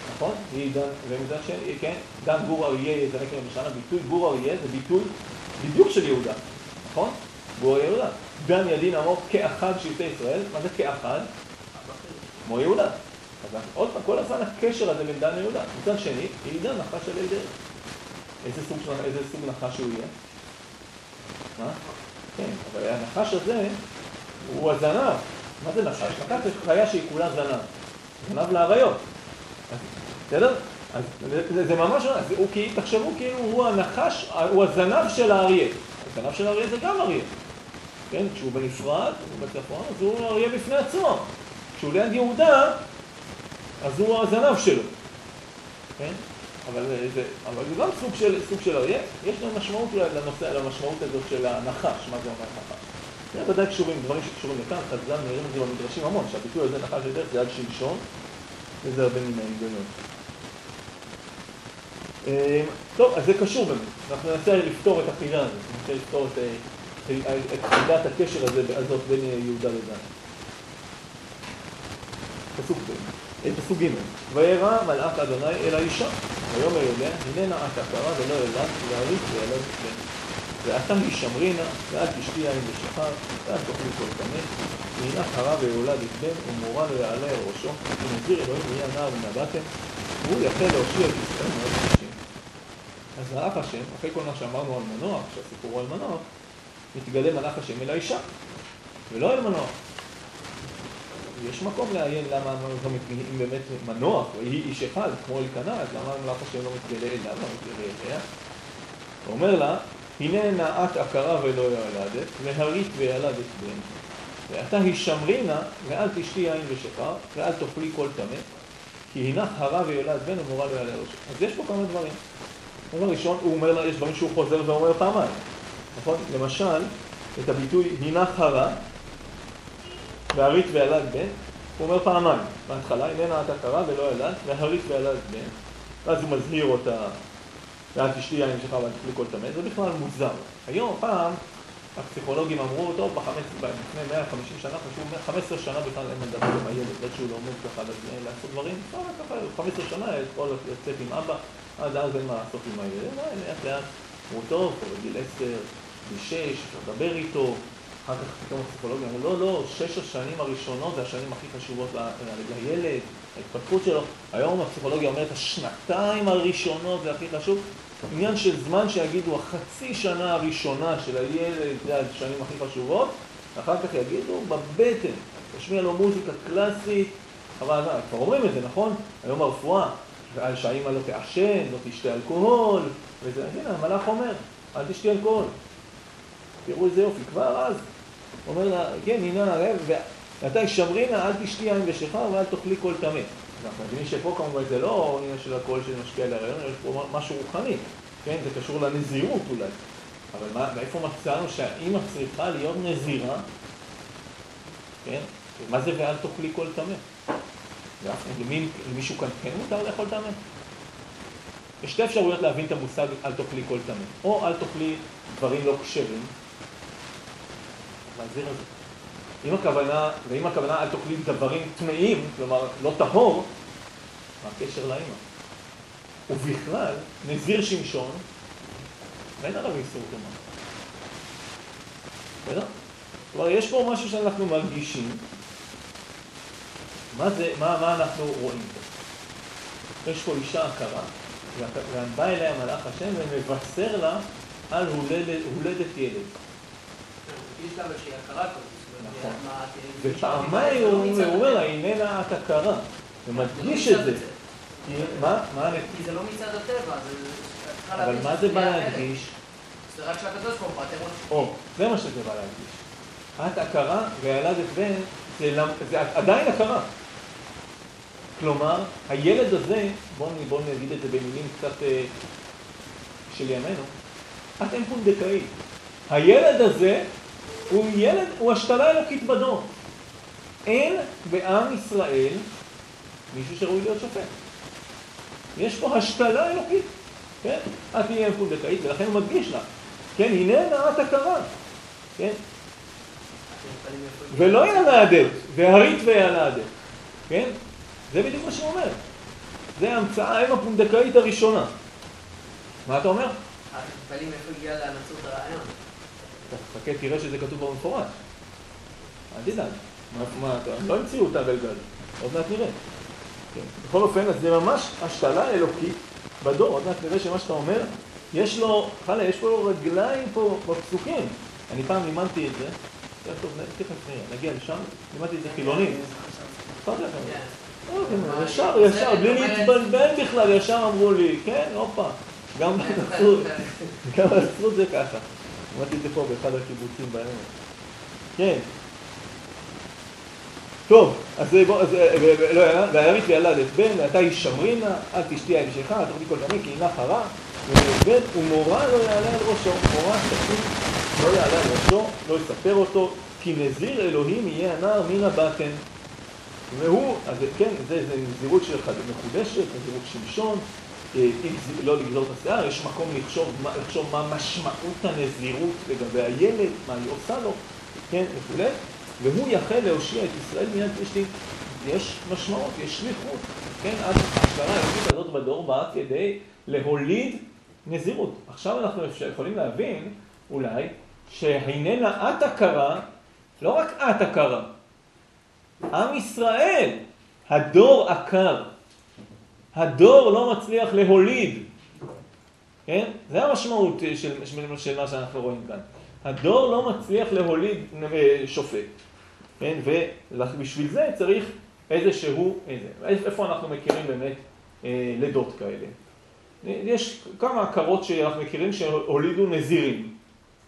נכון? היא דן, ומצד שני, כן, דן גור אריה יזנק למשנה, ביטוי גור אריה זה ביטוי בדיוק של יהודה, נכון? גור אריה יהודה. דן ידין עמו כאחד שבטי ישראל, מה זה כאחד? כמו יהודה. אז עוד פעם, כל הזמן הקשר הזה בין דן ליהודה. מצד שני, יהודה נחש על ידי. איזה סוג, איזה סוג נחש הוא יהיה? מה? כן, אבל הנחש הזה הוא הזנב. מה זה נחש? נחש זה חיה שהיא כולה זנב. זנב לאריות. בסדר? אז זה, זה ממש, אז הוא, תחשבו כאילו הוא הנחש, הוא הזנב של האריה. הזנב של האריה זה גם אריה. כן? כשהוא בנפרד, הוא בצפון, אז הוא אריה בפני עצמו. כשהוא ליד יהודה, אז הוא הזנב שלו. כן? אבל זה, אבל זה גם סוג של, סוג של אריה. יש גם משמעות לנושא, למשמעות הזאת של הנחש, מה זה אומר נחש. זה ודאי קשורים, דברים שקשורים לכאן, חז"ל נראים את זה במדרשים המון, שהביטוי הזה נחש לדרך זה עד שמשון, וזה הרבה מן ההיגיון. טוב, אז זה קשור באמת. אנחנו ננסה לפתור את החידה הזאת, ננסה לפתור את, את חידת הקשר הזה הזאת בין יהודה לדן. פסוק ב', פסוק ג' וירא מלאך אדוני אל האישה, ויאמר אליה, הנה נאה עקרה ולא ילד, להריץ וילד בן. ואתה הישמרינה, ואל תשתי יין ושחר, ואל תאכלי כל טמא, והנה חרה ויולדת בן, ומורה לא יעלה על ראשו, ונזיר אלוהים יהיה נער ונבטם, והוא יחל להושיע את ישראל מאוד אנשים. אז מלאך השם, אחרי כל מה שאמרנו על מנוח, שהסיפור הוא על מנוח, מתגלה מלאך השם אל האישה, ולא אל מנוח. יש מקום לעיין למה אם באמת מנוח, או היא איש אחד, כמו אלקנה, אז למה מלאך השם לא מתגלה אליו, לא מתגלה אליה. הוא אומר לה, הנה נאת עקרה ולא ילדת, והרית וילדת בן. ואתה הישמרינה, ואל תשתי יין ושחר, ואל תאכלי כל טמא, כי הנך הרה ויולד בן ומורה לא יעלה ראשו. אז יש פה כמה דברים. דבר ראשון, הוא אומר לה, יש דברים שהוא חוזר ואומר פעמיים. נכון? למשל, את הביטוי הנך הרה, והרית וילד בן, הוא אומר פעמיים. בהתחלה, הנה נאת עקרה ולא ילד, והרית וילד בן. ואז הוא מזהיר אותה, ואל תשתי יין ושחר ואל תאכלי כל טמא. זה בכלל מוזר. היום, פעם, הפסיכולוגים אמרו, טוב, לפני מאה וחמישים שנה, חשוב, חמש עשרה שנה בכלל אין מדבר עם הילד, עד שהוא לא עומד ככה לעשות דברים, חמש עשרה שנה, יכול לצאת עם אבא, עד אז אין מה לעשות עם הילד, לאט לאט, הוא טוב, הוא בגיל עשר, בשש, אפשר לדבר איתו, אחר כך פתאום הפסיכולוגים אמרו, לא, לא, שש השנים הראשונות זה השנים הכי חשובות לילד, ההתפתחות שלו, היום הפסיכולוגיה אומרת, השנתיים הראשונות זה הכי חשוב, עניין של זמן שיגידו, החצי שנה הראשונה של הילד זה השנים הכי חשובות, אחר כך יגידו, בבטן, תשמיע לו מוזיקה קלאסית, אבל כבר אומרים את זה, נכון? היום הרפואה, שהאמא לא תעשן, לא תשתה אלכוהול, וזה, הנה, המלאך אומר, אל תשתה אלכוהול. תראו איזה יופי, כבר אז. אומר לה, כן, הנה, ואתה הישמרינה, אל תשתי יין ושחר ואל תאכלי כל טמא. אנחנו מבינים שפה כמובן זה לא עניין של אלכוהול שמשפיע להיריון, יש פה משהו רוחני, כן? זה קשור לנזירות אולי. אבל מה, מאיפה מצאנו שהאמא צריכה להיות נזירה? כן? מה זה ואל תאכלי כל טמא? למי, למישהו כאן כן מותר לאכול טמא? יש שתי אפשרויות להבין את המושג אל תאכלי כל טמא. או אל תאכלי דברים לא כשרים. להזהיר את זה. אם הכוונה, ואם הכוונה אל תאכלי דברים טמאים, כלומר לא טהור, מה הקשר לאמא? ובכלל, נזיר שמשון, ואין עליו איסור טומאה. בסדר? כלומר, יש פה משהו שאנחנו מרגישים. מה זה, מה, מה אנחנו רואים פה? יש פה אישה עקרה, ובא אליה מלאך השם ומבשר לה על הולדת, הולדת ילד. יש לה שהיא עקרה כזאת. נכון. ופעמיים הוא אומר לה, איננה את עקרה. ומדגיש את זה. מה? כי זה לא מצד הטבע. אבל מה זה בא להדגיש? זה רק שהקדוש ברוך הוא, אתם או, זה מה שזה בא להדגיש. את עקרה וילדת בן, זה עדיין עקרה. כלומר, הילד הזה, בואו נגיד את זה במילים קצת של ימינו, את אין פונדקאית. הילד הזה הוא ילד, הוא השתלה אלוקית בדור. אין בעם ישראל מישהו שראוי להיות שופט. יש פה השתלה אלוקית. כן? את תהיה פונדקאית, ולכן הוא מדגיש לה. כן, הנה נאת עקרה. כן? ולא ילדת, והרית וילדת. כן? זה בדיוק מה שהוא אומר. זה ההמצאה האם הפונדקאית הראשונה. מה אתה אומר? אבל אם איפה הגיע לנצרות הרעיון? חכה, תראה שזה כתוב במפורש. אל תדאג. מה אתה? לא המציאו אותה גלגל. עוד מעט נראה. בכל אופן, אז זה ממש השתלה אלוקית בדור. עוד מעט נראה שמה שאתה אומר, יש לו, חלה, יש פה רגליים פה בפסוקים. אני פעם לימדתי את זה. טוב, תכף נראה, נגיע לשם. לימדתי את זה חילוני. ישר, ישר, בלי להתבלבל בכלל, ישר אמרו לי, כן, הופה. גם בנצרות, גם בנצרות זה ככה. לימדתי את זה פה באחד הקיבוצים בעמק. כן. טוב, אז בוא, לא היה, והירית וילדת בן, ואתה היא שמרינה, אל תשתי ההמשכה, תוכלי כל דמי, כי אינה חרה, ובן, ומורה לא יעלה על ראשו, מורה שתקים לא יעלה על ראשו, לא יספר אותו, כי נזיר אלוהים יהיה הנער מן הבטן. והוא, אז כן, זה, זה נזירות של אחד מחודשת, נזירות שמשון, לא לגזור את השיער, יש מקום לחשוב, לחשוב מה משמעות הנזירות לגבי הילד, מה היא עושה לו, כן, וכו'. והוא יחל להושיע את ישראל מיד פלישתים. יש משמעות, יש שליחות, כן, אז ההשכרה האלוקית הזאת בדור באה כדי להוליד נזירות. עכשיו אנחנו יכולים להבין, אולי, שהיננה את הכרה, לא רק את הכרה, עם ישראל, הדור עקר. הדור לא מצליח להוליד. כן? זה המשמעות של, של, של מה שאנחנו רואים כאן. הדור לא מצליח להוליד שופט. כן? ובשביל זה צריך איזשהו, איזה, איפה אנחנו מכירים באמת אה, לידות כאלה. יש כמה הכרות שאנחנו מכירים שהולידו נזירים.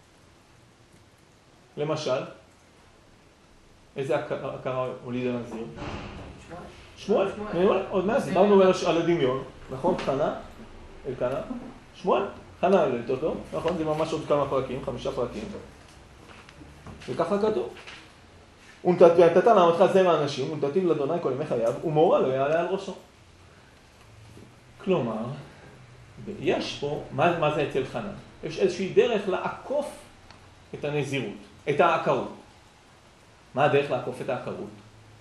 למשל, איזה הכרה הולידה נזיר? שמואל. שמואל. עוד מעט, דיברנו על הדמיון, נכון? חנה, אלקנה. שמואל, חנה הולדת אותו, נכון? זה ממש עוד כמה פרקים, חמישה פרקים. וככה כתוב. ונתת לעמתך זרע האנשים, ונתתיו לאדוני כל ימי חייו, ומורה לא יעלה על ראשו. כלומר, יש פה, מה, מה זה אצל חנה? יש איזושהי דרך לעקוף את הנזירות, את העקרות. מה הדרך לעקוף את העקרות?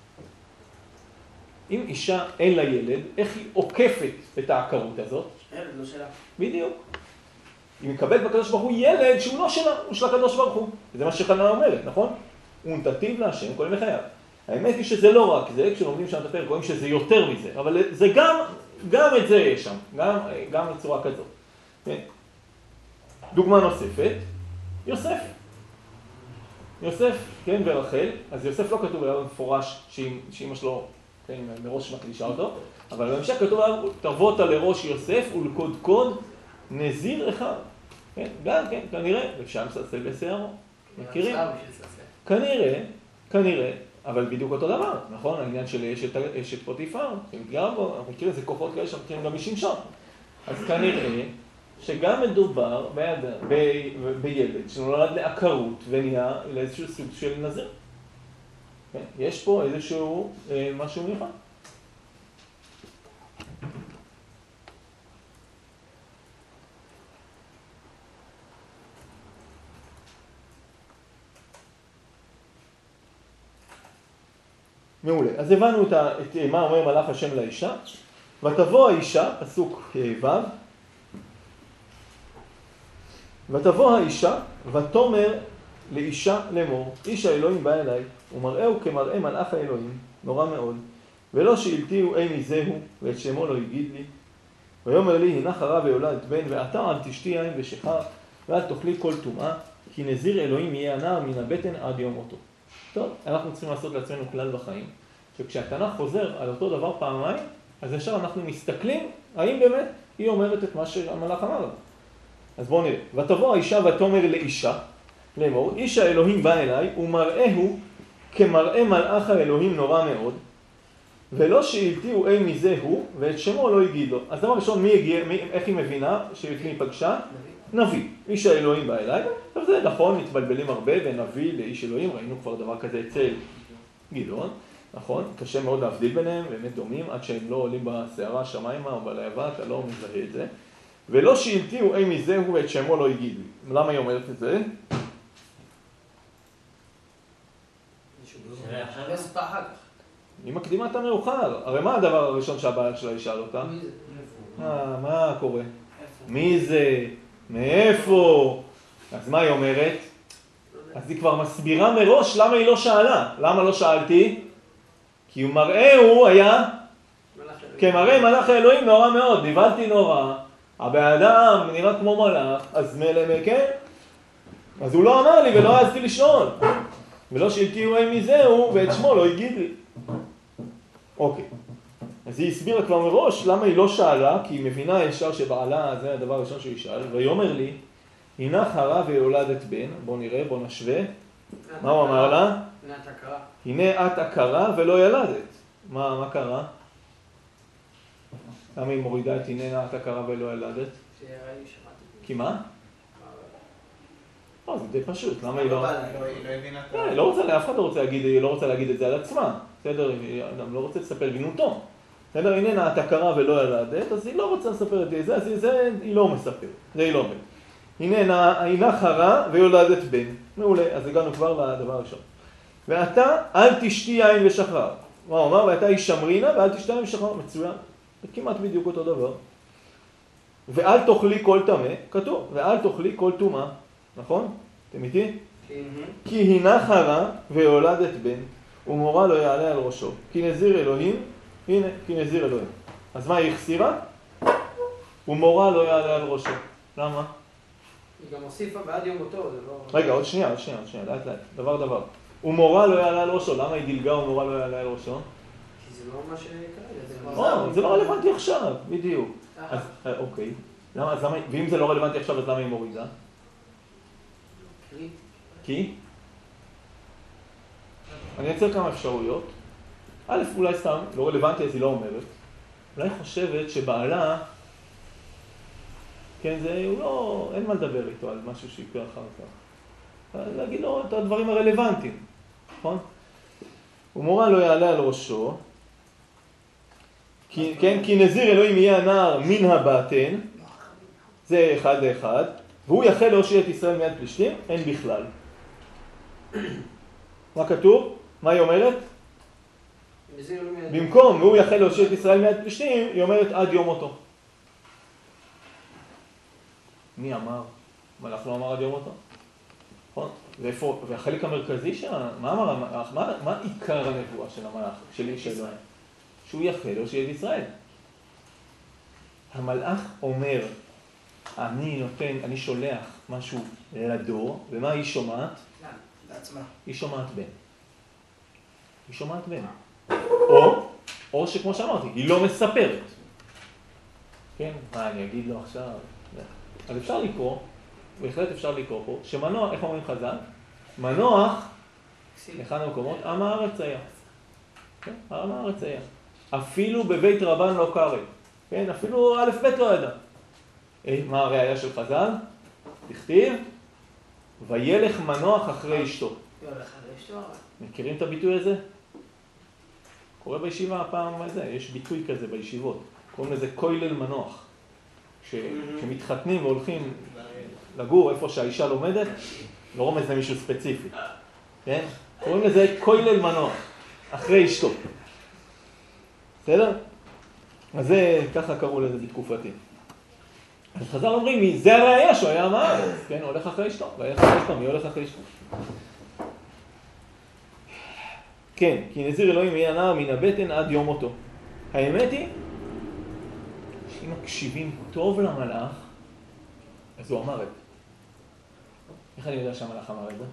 אם אישה אין לה ילד, איך היא עוקפת את העקרות הזאת? ילד, לא שלה. בדיוק. היא מקבלת בקדוש ברוך הוא ילד שהוא לא שלה, הוא של הקדוש ברוך הוא. זה מה שחנה אומרת, נכון? ונתתיו להשם כל ימי חייו. האמת היא שזה לא רק זה, כשלומדים שם את הפרק, רואים שזה יותר מזה, אבל זה גם, גם את זה יש שם, גם, גם בצורה כזאת. כן? דוגמה נוספת, יוסף. יוסף, כן, ורחל, אז יוסף לא כתוב עליו מפורש שאמא שלו, כן, מראש מקדישה אותו, אבל בהמשך כתוב עליו, תרבות לראש יוסף ולקודקוד נזיר אחד. כן, גם, כן, כנראה, אפשר לסלסל בשערו. מכירים? כנראה, כנראה, אבל בדיוק אותו דבר, נכון? העניין של אשת פוטיפר, שמתגרה בו, אנחנו מכירים איזה כוחות כאלה שמכירים גם משמשון. אז כנראה שגם מדובר בילד שנולד לעקרות ונהיה לאיזשהו סוג של נזיר. יש פה איזשהו משהו מיוחד. מעולה. אז הבנו את, ה, את מה אומר מלאך השם לאישה. ותבוא האישה, פסוק ו', ותבוא האישה ותאמר לאישה לאמור, איש האלוהים בא אליי, ומראהו כמראה מלאך האלוהים, נורא מאוד, ולא שאלתיהו אי מזהו, ואת שמו לא יגיד לי. ויאמר לי, הנה חרה ויולדת בן, ועתה אל תשתי יין ושכר, ואל תאכלי כל טומאה, כי נזיר אלוהים יהיה הנער מן הבטן עד יום מותו. טוב, אנחנו צריכים לעשות לעצמנו כלל בחיים, שכשהתנ"ך חוזר על אותו דבר פעמיים, אז ישר אנחנו מסתכלים, האם באמת היא אומרת את מה שהמלאך אמר לה. אז בואו נראה. ותבוא האישה ותאמר לאישה, לאמור, איש האלוהים בא אליי, ומראהו כמראה מלאך האלוהים נורא מאוד, ולא שאלתיהו אי מזה הוא, ואת שמו לא יגיד לו. אז דבר ראשון, מי הגיע, מי, איך היא מבינה שלפני פגשה? נביא. איש האלוהים בא אליי. עכשיו זה נכון, מתבלבלים הרבה בין נביא לאיש אלוהים, ראינו כבר דבר כזה אצל גדעון, נכון? קשה מאוד להבדיל ביניהם, באמת דומים, עד שהם לא עולים בסערה שמיימה או בלהבה, אתה לא מזהה את זה. ולא שאלתיהו אי מזה הוא, ואת שמו לא יגיד לי. למה היא אומרת את זה? היא מקדימה את המאוחר. הרי מה הדבר הראשון שהבעל שלה ישאל אותה? מי זה? מה, מה קורה? איפה? מי זה? מאיפה? אז מה היא אומרת? אז היא כבר מסבירה מראש למה היא לא שאלה. למה לא שאלתי? כי הוא מראה הוא היה כמראה מלאך האלוהים נורא מאוד. נבלתי נורא. הבאדם נראה כמו מלאך. אז מלא כן? אז הוא לא אמר לי ולא העזתי לשאול. ולא שאלתי הוא מי זהו ואת שמו לא הגיד לי. אוקיי. אז היא הסבירה כבר מראש למה היא לא שאלה, כי היא מבינה ישר שבעלה זה הדבר הראשון שהוא ישאל, והיא אומר לי, הנה חרה ויולדת בן, בוא נראה, בוא נשווה, מה הוא אמר לה? הנה את הכרה. הנה את הכרה ולא ילדת. מה, מה קרה? למה היא מורידה את הנה את הכרה ולא ילדת? שיראי שמעתי. כי מה? לא, זה די פשוט, למה היא לא... היא לא הבינה את לא, היא לא רוצה, לאף אחד לא רוצה להגיד, היא לא רוצה להגיד את זה על עצמה, בסדר? היא לא רוצה לספר גנותו. בסדר, הנה את הכרה ולא ילדת, אז היא לא רוצה לספר את זה, אז זה היא לא מספרת, זה היא לא אומרת. הנה, הנה חרה ויולדת בן. מעולה, אז הגענו כבר לדבר הראשון. ואתה, אל תשתי יין ושחרר. מה הוא אמר? ואתה היא שמרינה ואל תשתי יין ושחרר. מצוין. זה כמעט בדיוק אותו דבר. ואל תאכלי כל טמא, כתוב, ואל תאכלי כל טומאה. נכון? אתם איתי? כי הנה חרה ויולדת בן, ומורה לא יעלה על ראשו. כי נזיר אלוהים, הנה, כי נזיר אלוהים. אז מה היא החסירה? ומורה לא יעלה על ראשו. למה? היא גם הוסיפה בעד יום אותו, זה לא... רגע, עוד שנייה, עוד שנייה, עוד שנייה, לאט לאט, דבר דבר. ומורה לא יעלה על ראשו, למה היא דילגה ומורה לא יעלה על ראשו? כי זה לא מה שקרה, זה או, זה לא רלוונטי עכשיו, בדיוק. אז, אוקיי. למה, אז למה, ואם זה לא רלוונטי עכשיו, אז למה היא מורידה? כי? אני אציע כמה אפשרויות. א', אולי סתם, לא רלוונטי, אז היא לא אומרת. אולי חושבת שבעלה, כן, זה, הוא לא, אין מה לדבר איתו על משהו שיקרה אחר כך. להגיד לו את הדברים הרלוונטיים, נכון? ומורה לא יעלה על ראשו, כי, כן, כי נזיר אלוהים יהיה הנער מן הבטן, זה אחד לאחד, והוא יחל להושיע את ישראל מיד פלישתים, אין בכלל. מה כתוב? מה היא אומרת? במקום, והוא יחל להושיע את ישראל מיד פלישתים, היא אומרת עד יום אותו. מי אמר? מלאך לא אמר עד יום אותו? נכון? ואיפה, והחלק המרכזי שלה, מה אמר המלאך? מה, מה עיקר הנבואה של המלאך, של איש אלוהים? שהוא יחל להושיע את ישראל. המלאך אומר, אני נותן, אני שולח משהו לדור, ומה היא שומעת? לעצמה. היא שומעת בן. היא שומעת בן. או, או שכמו שאמרתי, היא לא מספרת. כן? מה, אני אגיד לו עכשיו? אז אפשר לקרוא, בהחלט אפשר לקרוא פה, שמנוח, איך אומרים חז"ל? מנוח, אחד המקומות, עם הארץ היה. כן? עם הארץ היה. אפילו בבית רבן לא קרא. כן? אפילו א' ב' לא ידע. מה הראייה של חז"ל? תכתיב, וילך מנוח אחרי אשתו. מכירים את הביטוי הזה? קורה בישיבה הפעם הזה, יש ביטוי כזה בישיבות. קוראים לזה כולל מנוח. כשמתחתנים והולכים לגור איפה שהאישה לומדת, לא רומז למישהו ספציפי. כן? קוראים לזה כולל מנוח, אחרי אשתו. בסדר? אז זה, ככה קראו לזה בתקופתי. אז חז"ל אומרים, זה הראייה שהוא היה אמר, כן, הולך אחרי אשתו, והולך אחרי אשתו, מי הולך אחרי אשתו? כן, כי נזיר אלוהים יהיה הנער מן הבטן עד יום מותו. האמת היא, שאם מקשיבים טוב למלאך, אז הוא אמר את זה. איך אני יודע שהמלאך אמר את זה?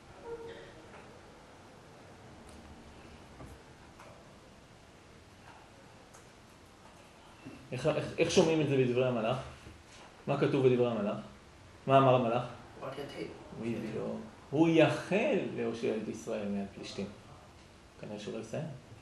איך, איך, איך שומעים את זה בדברי המלאך? מה כתוב בדברי המלאך? מה אמר המלאך? הוא יחל להושיע את ישראל מיד פלישתים. כנראה שהוא לא יסיים.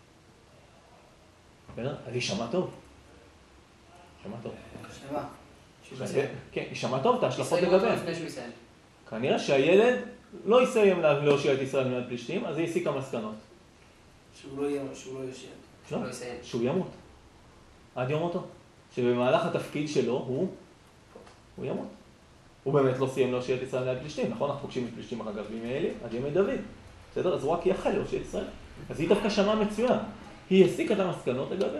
בסדר? אז היא שמעה טוב. שמעה טוב. שמעה. כן, היא שמעה טוב, את ההשלכות לגביהם. כנראה שהילד לא יסיים להושיע את ישראל מיד פלישתים, אז היא הסיקה מסקנות. שהוא לא יושיע. לא, שהוא ימות. עד יום מותו. שבמהלך התפקיד שלו הוא, הוא ימות. הוא באמת לא סיים להושיע את ישראל מיד פלישתים, נכון? אנחנו פוגשים את פלישתים אחר כך בימי אלי, עד ימי דוד. בסדר? אז הוא רק יחל להושיע את ישראל. אז היא דווקא שמעה מצוין. היא הסיקה את המסקנות לגבי.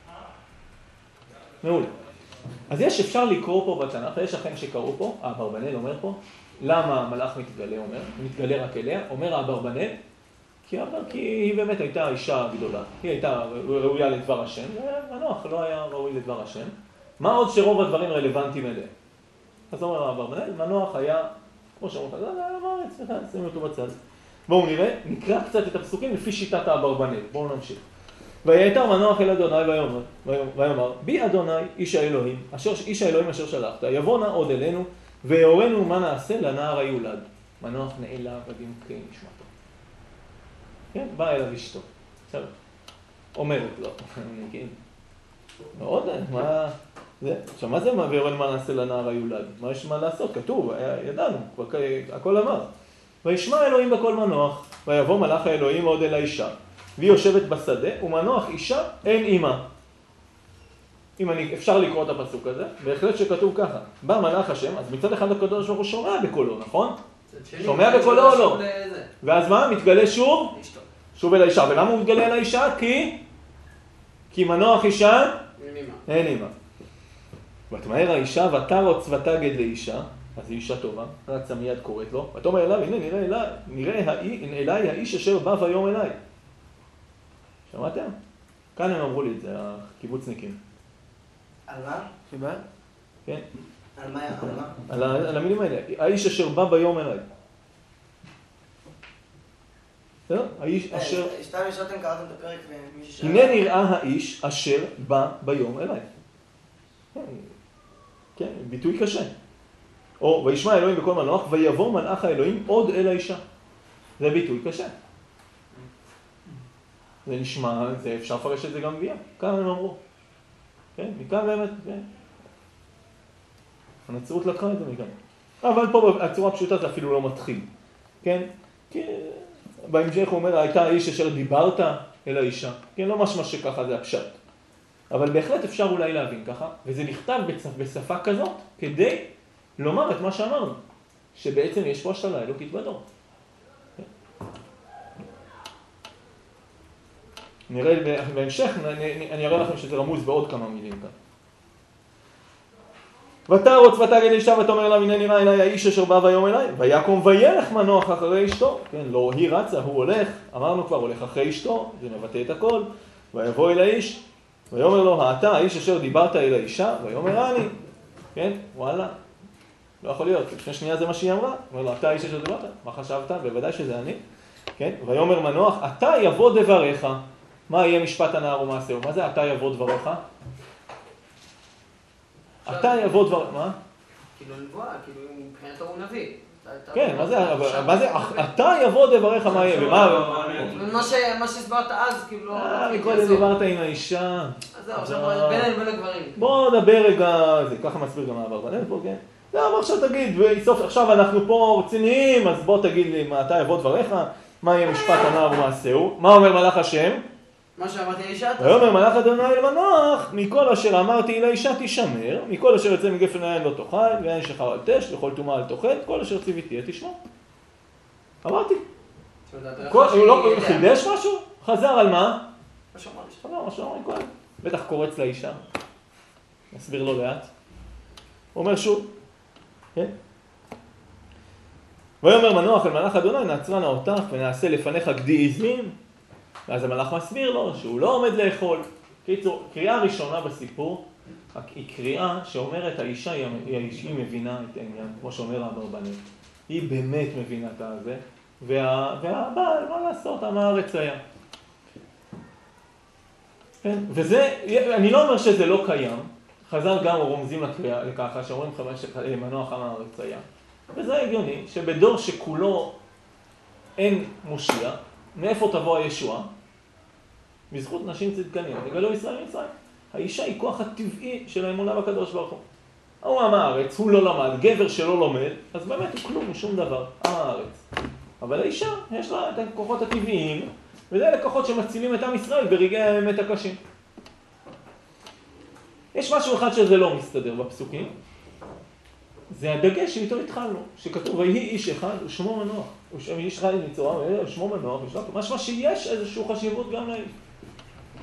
מעולה. אז יש, אפשר לקרוא פה בתנ"ך, יש לכם שקראו פה, האברבנאל אומר פה, למה המלאך מתגלה, אומר, מתגלה רק אליה, אומר האברבנאל, כי, כי היא באמת הייתה אישה גדולה, היא הייתה ראויה לדבר השם, ומנוח לא היה ראוי לדבר השם. מה עוד שרוב הדברים רלוונטיים אליה? אז אומר האברבנאל, מנוח היה, כמו שאומרים, זה היה בארץ, סליחה, שימו אותו בצד. בואו נראה, נקרא קצת את הפסוקים לפי שיטת האברבנאל, בואו נמשיך. ויתר מנוח אל אדוני ויאמר, ויאמר, בי אדוני איש האלוהים, אשר, איש האלוהים אשר שלחת, יבוא נא עוד אלינו, ויורנו מה נעשה לנער היולד. מנוח נעלה ובמקי נשמתו. כן, בא אליו אשתו. בסדר. אומרת לו, כן. מאוד, מה זה? עכשיו, מה זה ויורנו מה נעשה לנער היולד? מה יש מה לעשות? כתוב, ידענו, הכל אמר. וישמע אלוהים בקול מנוח, ויבוא מלאך האלוהים עוד אל האישה. והיא יושבת בשדה, ומנוח אישה אין אימה. אם אני, אפשר לקרוא את הפסוק הזה, בהחלט שכתוב ככה. בא מלאך השם, אז מצד אחד הקדוש ברוך הוא שומע בקולו, נכון? שומע בקולו או לא? ואז מה? מתגלה שוב? שוב אל האישה. ולמה הוא מתגלה אל האישה? כי? כי מנוח אישה? אין אימה. ותמהר האישה, ותרוץ ותגד לאישה, אז היא אישה טובה, רצה מיד קוראת לו, ותאמר אליו, הנה נראה אליי, נראה אליי האיש אשר בא ויום אליי. שמעתם? כאן הם אמרו לי את זה, הקיבוצניקים. על מה? שבא? כן. על מה? על מה? על, על המילים האלה. האיש אשר בא ביום אליי. בסדר? האיש אשר... שתיים ישבתם, קראתם את הפרק ומי ששאל... הנה נראה האיש אשר בא ביום אליי. כן, ביטוי קשה. או וישמע אלוהים בקול מנוח, ויבוא מלאך האלוהים עוד אל האישה. זה ביטוי קשה. זה נשמע, זה אפשר לפרש את זה גם ביה. כאן הם אמרו. כן, מכאן באמת, כן. הנצרות לקחה את זה מכאן. אבל פה הצורה הפשוטה זה אפילו לא מתחיל. כן? כי בהמשך הוא אומר, הייתה האיש אשר דיברת אל האישה. כן, לא משמע שככה זה הפשט. אבל בהחלט אפשר אולי להבין ככה, וזה נכתב בשפה כזאת, כדי לומר את מה שאמרנו. שבעצם יש פה השתלה אלוקית בדור. נראה בהמשך, אני אראה לכם שזה רמוז בעוד כמה מילים כאן. ותרוץ ותגד לאישה ותאמר אליו, הנה נראה אליי האיש אשר בא ויום אליי, ויקום וילך מנוח אחרי אשתו. כן, לא היא רצה, הוא הולך, אמרנו כבר, הולך אחרי אשתו, זה מבטא את הכל. ויבוא אל האיש, ויאמר לו, אתה האיש אשר דיברת אל האישה, ויאמר אני. כן, וואלה, לא יכול להיות, לפני שנייה זה מה שהיא אמרה. אומר לו, אתה האיש אשר דיברת, מה חשבת? בוודאי שזה אני. כן, ויאמר מנוח, אתה יבוא דבריך. מה יהיה משפט הנער ומעשהו? מה זה אתה יבוא דבריך? אתה יבוא דבר... מה? כאילו נבואה, כאילו מבחינתו הוא נביא. כן, מה זה? מה זה? אתה יבוא דבריך מה יהיה? ומה? מה שהסברת אז, כאילו... אה, מקודם דיברת עם האישה. אז זהו, עכשיו בין בין הגברים. בוא נדבר רגע, זה ככה מסביר גם האברבנאל פה, כן? לא, אבל עכשיו תגיד, עכשיו אנחנו פה רציניים, אז בוא תגיד לי מה אתה יבוא דבריך, מה יהיה משפט הנער ומעשהו? מה אומר מלאך השם? מה שאמרתי לאישה... ויאמר מלאך אדוני אל מנוח, מכל אשר אמרתי לאישה תשמר, מכל אשר יוצא מגפן העין לא תאכל, ועין שחר אל תש, וכל טומאה אל תאכל, כל אשר ציוויתי תשמע. אמרתי. הוא לא חידש משהו? חזר על מה? מה שאמר לי. חזר מה שאמר לי קודם. בטח קורץ לאישה. נסביר לו לאט. הוא אומר שוב. כן? ויאמר מנוח אל מלאך אדוני, נעצרה נא אותך ונעשה לפניך גדי עזים. ואז המלאך מסביר לו שהוא לא עומד לאכול. קיצור, קריאה ראשונה בסיפור, היא קריאה שאומרת האישה היא, היא מבינה את העניין, כמו שאומר האברבנאל. היא באמת מבינה את זה, וה, והבעל, מה לעשות, עם הארץ היה. כן? וזה, אני לא אומר שזה לא קיים, חז"ל גם רומזים לקריאה לככה, שאומרים חמש מנוח עם הארץ היה. וזה הגיוני, שבדור שכולו אין מושיע, מאיפה תבוא הישועה? בזכות נשים צדקניות, יגלו ישראל מישראל. האישה היא כוח הטבעי של האמונה בקדוש ברוך הוא. הוא עם הארץ, הוא לא למד, גבר שלא לומד, אז באמת הוא כלום, שום דבר, עם הארץ. אבל האישה, יש לה את הכוחות הטבעיים, וזה הכוחות שמצילים את עם ישראל ברגעי האמת הקשים. יש משהו אחד שזה לא מסתדר בפסוקים, זה הדגש שאיתו התחלנו, שכתוב, ויהי איש אחד ושמו מנוח. הוא איש חי מצורע, ושמו מנוח, משמע שיש איזושהי חשיבות גם לאיש.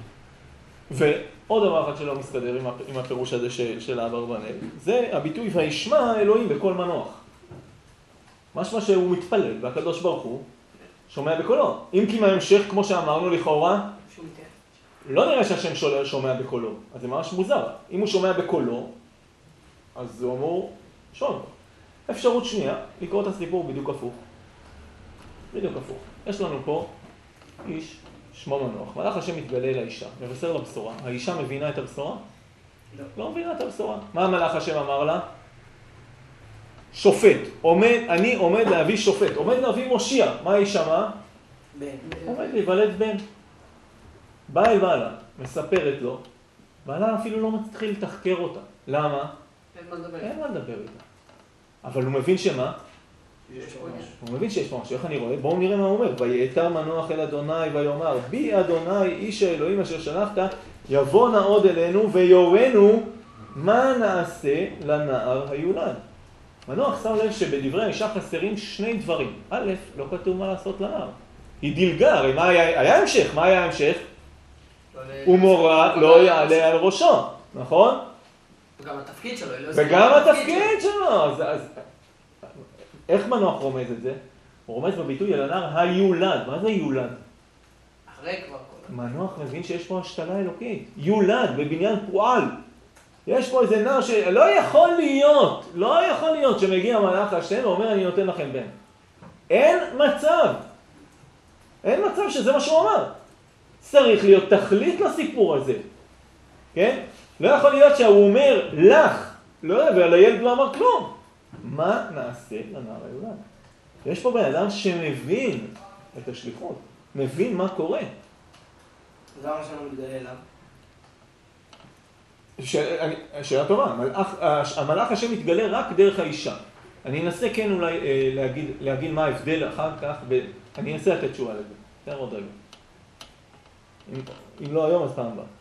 ועוד דבר אחד שלא מסתדר עם, עם הפירוש הזה של, של אברבנאל, זה הביטוי וישמע אלוהים בקול מנוח. משמע שהוא מתפלל, והקדוש ברוך הוא שומע בקולו. אם כי מההמשך, כמו שאמרנו לכאורה, לא נראה שהשם שומע, שומע בקולו, אז זה ממש מוזר. אם הוא שומע בקולו, אז הוא אמור שומע. אפשרות שנייה, לקרוא את הסיפור בדיוק הפוך. בדיוק הפוך. יש לנו פה איש, שמו מנוח. מלאך השם מתגלה לאישה, מבשר לה בשורה. האישה מבינה את הבשורה? לא. לא מבינה את הבשורה. מה מלאך השם אמר לה? שופט. עומד, אני עומד להביא שופט. עומד להביא מושיע. מה האישה מה? בן. עומד להיוולד בן. באה אל בעלה, מספרת לו. בעלה אפילו לא מתחיל לתחקר אותה. למה? אין מה לדבר. אין מה לדבר איתה. אבל הוא מבין שמה? הוא מבין שיש פה משהו. איך אני רואה? בואו נראה מה הוא אומר. ויעתר מנוח אל אדוני ויאמר, בי אדוני איש האלוהים אשר שלחת, יבוא נא עוד אלינו ויורנו מה נעשה לנער היולד. מנוח שם לב שבדברי האישה חסרים שני דברים. א', לא כתוב מה לעשות לנער. היא דילגה, הרי מה היה, היה המשך? מה היה המשך? ומורה לא יעלה על ראשו, נכון? וגם התפקיד שלו. וגם התפקיד שלו. אז, אז, איך מנוח רומז את זה? הוא רומז בביטוי על הנער היולד. מה זה יולד? אחרי כבר כל... מנוח מבין שיש פה השתלה אלוקית. יולד, בבניין פועל. יש פה איזה נער שלא יכול להיות, לא יכול להיות שמגיע מלאך השם ואומר אני נותן לכם בן. אין מצב. אין מצב שזה מה שהוא אמר. צריך להיות תכלית לסיפור הזה. כן? לא יכול להיות שהוא אומר לך, לא יודע, ועל הילד לא אמר כלום. מה נעשה לנער היולד? יש פה בן אדם שמבין את השליחות, מבין מה קורה. זה מה שאני מתגלה אליו. שאלה טובה, המלאך, המלאך השם מתגלה רק דרך האישה. אני אנסה כן אולי להגיד, להגיד מה ההבדל אחר כך, ב... אני אנסה לתת תשובה לזה. תראה עוד רגע. אם, אם לא היום, אז פעם הבאה.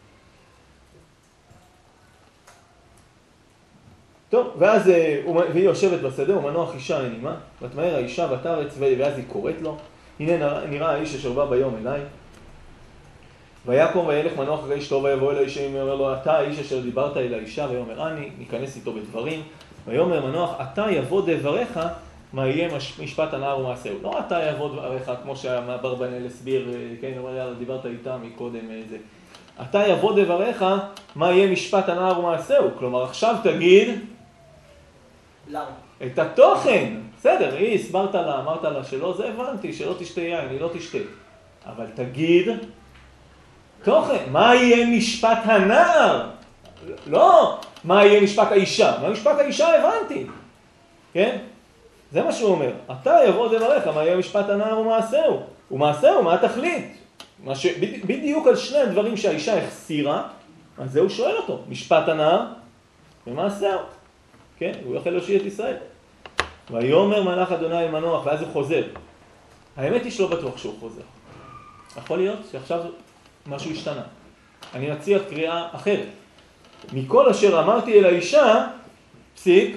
טוב, ואז והיא יושבת בשדה, ומנוח אישה נעימה, ותמהר האישה ותרץ, ואז היא קוראת לו. הנה נראה האיש אשר בא ביום אליי. ויקום וילך מנוח אחרי אשתו ויבוא אל האיש, ואומר לו, אתה האיש אשר דיברת אל האישה, ויאמר אני, ניכנס איתו בדברים. ויאמר מנוח, אתה יבוא דבריך, מה יהיה משפט הנער ומעשהו. לא אתה יבוא דבריך, כמו שהאברבנאל הסביר, כן, אומר, יאללה, דיברת איתה מקודם זה. אתה יבוא דבריך, מה יהיה משפט הנער ומעשהו. כלומר, עכשיו תגיד... למה? את התוכן. בסדר, היא הסברת לה, אמרת לה שלא, זה הבנתי, שלא תשתה יין, היא לא תשתה. אבל תגיד... תוכן, מה יהיה משפט הנער? לא, מה יהיה משפט האישה? מה משפט האישה הבנתי, כן? זה מה שהוא אומר. אתה יבוא דבריך, מה יהיה משפט הנער ומעשהו? ומעשהו, מה התכלית? מה ש... בדיוק על שני הדברים שהאישה החסירה, אז זה הוא שואל אותו, משפט הנער ומעשהו, כן? הוא יכול להושיע את ישראל. ויאמר מלאך אדוני אל מנוח, ואז הוא חוזר. האמת היא שלא בטוח שהוא חוזר. יכול להיות שעכשיו... משהו השתנה. אני מציע קריאה אחרת. מכל אשר אמרתי אל האישה, פסיק,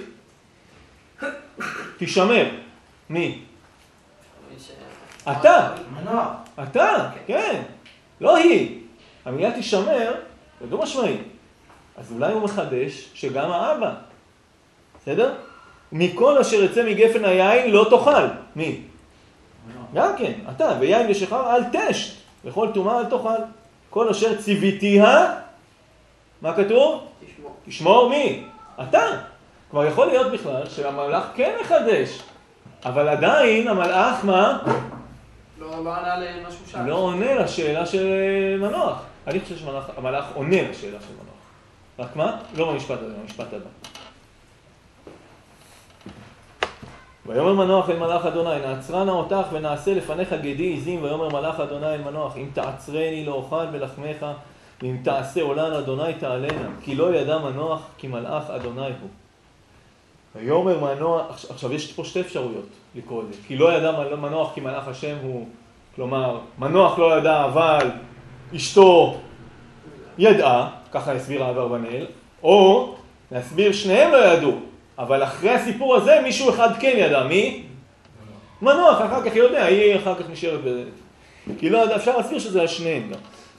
תשמר. מי? אתה. מנוח. אתה, כן. לא היא. המילה תשמר, זה לא משמעי. אז אולי הוא מחדש שגם האבא. בסדר? מכל אשר יצא מגפן היין לא תאכל. מי? גם כן, אתה. ויין ושחר אל תשת. וכל תומה אל תאכל. כל אשר ציוויתיה, מה כתוב? תשמור. תשמור מי? אתה. כבר יכול להיות בכלל שהמלאך כן מחדש, אבל עדיין המלאך מה? לא, לא ענה למשהו שם. לא עונה לשאלה של מנוח. אני חושב שהמלאך עונה לשאלה של מנוח. רק מה? לא במשפט הזה, במשפט הבא. ויאמר מנוח אל מלאך אדוני, נעצרה נא אותך ונעשה לפניך גדי עזים, ויאמר מלאך אדוני אל מנוח, אם תעצרני לאוכל בלחמך, ואם תעשה עולן אדוני תעלנה, כי לא ידע מנוח כי מלאך אדוני הוא. ויאמר מנוח, עכשיו יש פה שתי אפשרויות לקרוא את זה, כי לא ידע מנוח כי מלאך השם הוא, כלומר, מנוח לא ידע אבל אשתו ידעה, ככה הסביר אברבנאל, או להסביר שניהם לא ידעו. אבל אחרי הסיפור הזה מישהו אחד כן ידע, מי? מנוח, אחר כך יודע, היא אחר כך נשארת בזה. כי לא, אפשר להסביר שזה על שניהם. לא.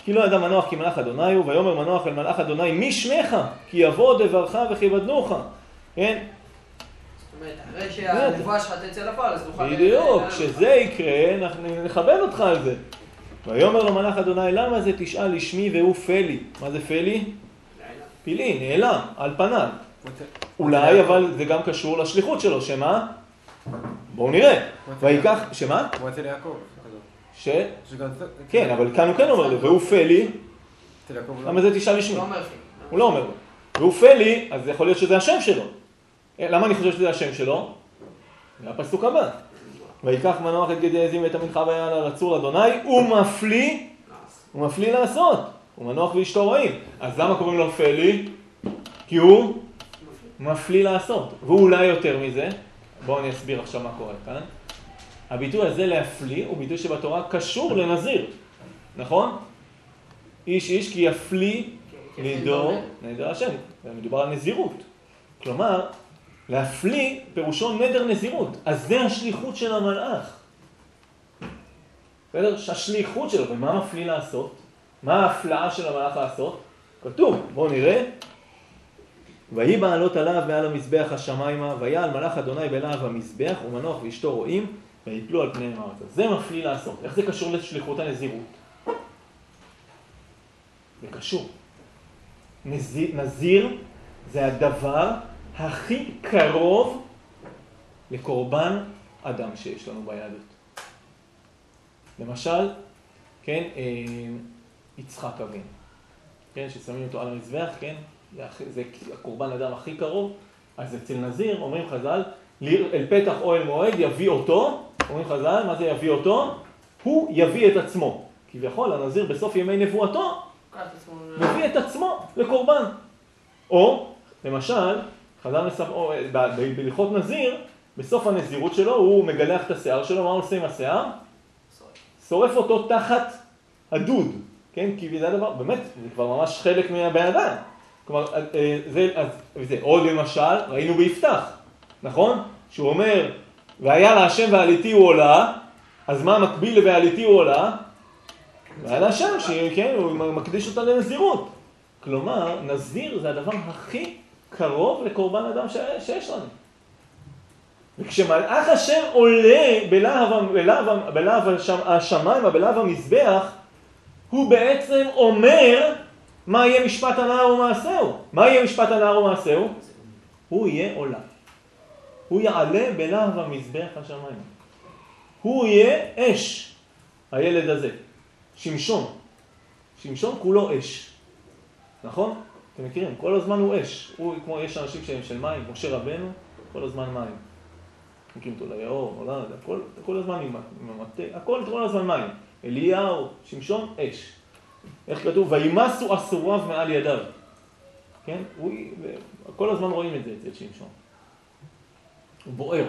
כי לא ידע מנוח כי מלאך אדוני הוא, ויאמר מנוח אל מלאך אדוני מי שמך? כי יבוא דברך וכיבדנוך. כן? זאת אומרת, אחרי שהנבואה שלך תצא לפועל, אז נוכל... בדיוק, כשזה יקרה, אנחנו נכבד אותך על זה. ויאמר לו מלאך אדוני, למה זה תשאל לשמי והוא פלי? מה זה פלי? פילי, נעלם, על פניו. אולי, אבל זה גם קשור לשליחות שלו, שמה? בואו נראה. ויקח, שמה? כמו אצל יעקב. ש... כן, אבל כאן הוא כן אומר לו, והוא פלי. למה זה תשאל לשמי? הוא לא אומר לו. והוא פלי, אז יכול להיות שזה השם שלו. למה אני חושב שזה השם שלו? זה הפסוק הבא. ויקח מנוח את גדי עזים ואת המנחה ויעל על הצור לאדוני, הוא מפליא, הוא מפליא לעשות. הוא מנוח ואשתו רעים. אז למה קוראים לו פלי? כי הוא מפליא לעשות. והוא אולי יותר מזה. בואו אני אסביר עכשיו מה קורה כאן. הביטוי הזה להפליא הוא ביטוי שבתורה קשור לנזיר. נכון? איש איש כי יפליא לידו נדר השם. מדובר על נזירות. כלומר, להפליא פירושו נדר נזירות. אז זה השליחות של המלאך. בסדר? השליחות שלו. ומה מפליא לעשות? מה ההפלאה של המלאך לעשות? כתוב, בואו נראה. ויהי בעלות עליו ועל המזבח השמיימה, ויעל מלאך אדוני בלהב המזבח, ומנוח ואשתו רואים, ויפלו על פניהם הארץ. זה מפליא לעשות. איך זה קשור לשליחות הנזירות? זה קשור. נזיר, נזיר זה הדבר הכי קרוב לקורבן אדם שיש לנו ביהדות. למשל, כן, יצחק אבינו, כן, ששמים אותו על המזבח, כן, זה הקורבן אדם הכי קרוב, אז אצל נזיר, אומרים חז"ל, אל פתח אוהל מועד יביא אותו, אומרים חז"ל, מה זה יביא אותו? הוא יביא את עצמו. כביכול, הנזיר בסוף ימי נבואתו, מביא את עצמו לקורבן. או, למשל, חז"ל מספר, בהלכות נזיר, בסוף הנזירות שלו, הוא מגלח את השיער שלו, מה הוא עושה עם השיער? שורף אותו תחת הדוד, כן? כי זה הדבר, באמת, זה כבר ממש חלק מהבן אדם. כלומר, זה, אז, וזה, עוד למשל, ראינו ביפתח, נכון? שהוא אומר, והיה להשם ועליתי הוא עולה, אז מה מקביל לבעליתי הוא עולה? והיה להשם, שכן, הוא מקדיש אותה לנזירות. כלומר, נזיר זה הדבר הכי קרוב לקורבן אדם שיש לנו. וכשמלאך השם עולה בלהב, בלהב, בלהב השמיים, בלהב המזבח, הוא בעצם אומר מה יהיה משפט הנער ומעשהו. מה יהיה משפט הנער ומעשהו? הוא יהיה עולה. הוא יעלה בלהב המזבח השמיים. הוא יהיה אש, הילד הזה. שמשון. שמשון כולו אש. נכון? אתם מכירים? כל הזמן הוא אש. הוא כמו יש אנשים שהם של מים, משה רבנו, כל הזמן מים. מכירים אותו ליאור, או לא יודע, כל, כל הזמן עם המטה, הכל כל הזמן מים. אליהו, שמשון, אש. איך כתוב? וימסו אסוריו מעל ידיו. כן? הוא, כל הזמן רואים את זה אצל שמשון. הוא בוער.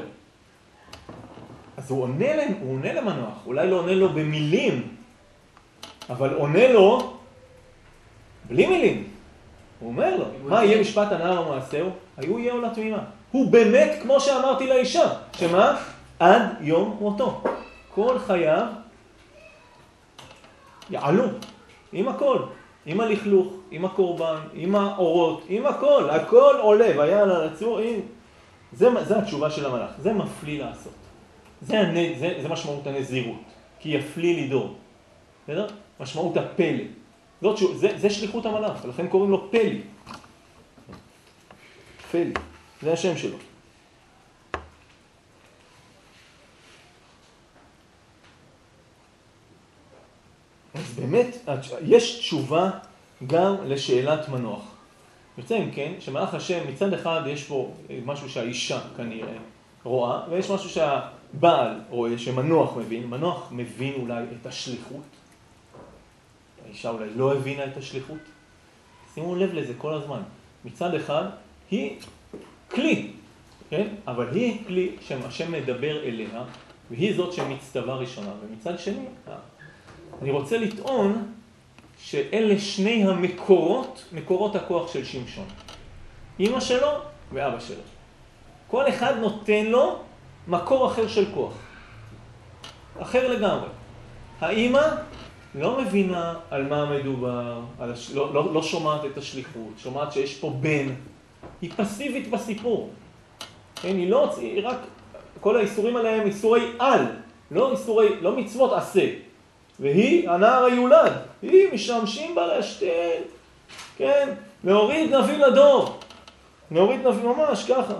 אז הוא עונה, הוא עונה למנוח, אולי לא עונה לו במילים, אבל עונה לו בלי מילים. הוא אומר לו, מה יהיה משפט הנער ומעשהו? היו יהיה עולה תמימה. הוא באמת, כמו שאמרתי לאישה, שמה? עד יום מותו. כל חייו יעלו, עם הכל, עם הלכלוך, עם הקורבן, עם האורות, עם הכל, הכל עולה, ויעל על הצור, עם... זה, זה התשובה של המלאך, זה מפליא לעשות. זה, הנ... זה, זה משמעות הנזירות, כי יפליא לידור. בסדר? משמעות הפלא. זאת, זה, זה שליחות המלאך, ולכן קוראים לו פלי. פלי, זה השם שלו. אז באמת, יש תשובה גם לשאלת מנוח. יוצא אם כן, שמלאך השם, מצד אחד יש פה משהו שהאישה כנראה רואה, ויש משהו שהבעל רואה, שמנוח מבין. מנוח מבין אולי את השליחות. האישה אולי לא הבינה את השליחות. שימו לב לזה כל הזמן. מצד אחד, היא כלי, כן? אבל היא כלי שהשם מדבר אליה, והיא זאת שמצטווה ראשונה. ומצד שני, אני רוצה לטעון שאלה שני המקורות, מקורות הכוח של שמשון. אמא שלו ואבא שלו. כל אחד נותן לו מקור אחר של כוח. אחר לגמרי. האמא לא מבינה על מה מדובר, על הש... לא, לא, לא שומעת את השליחות, שומעת שיש פה בן, היא פסיבית בסיפור. כן, היא לא, היא רק, כל האיסורים עליהם איסורי על, לא איסורי, לא מצוות עשה. והיא, הנער היולד, היא משתמשים בה להשתל, כן, להוריד נביא לדור, להוריד נביא ממש ככה.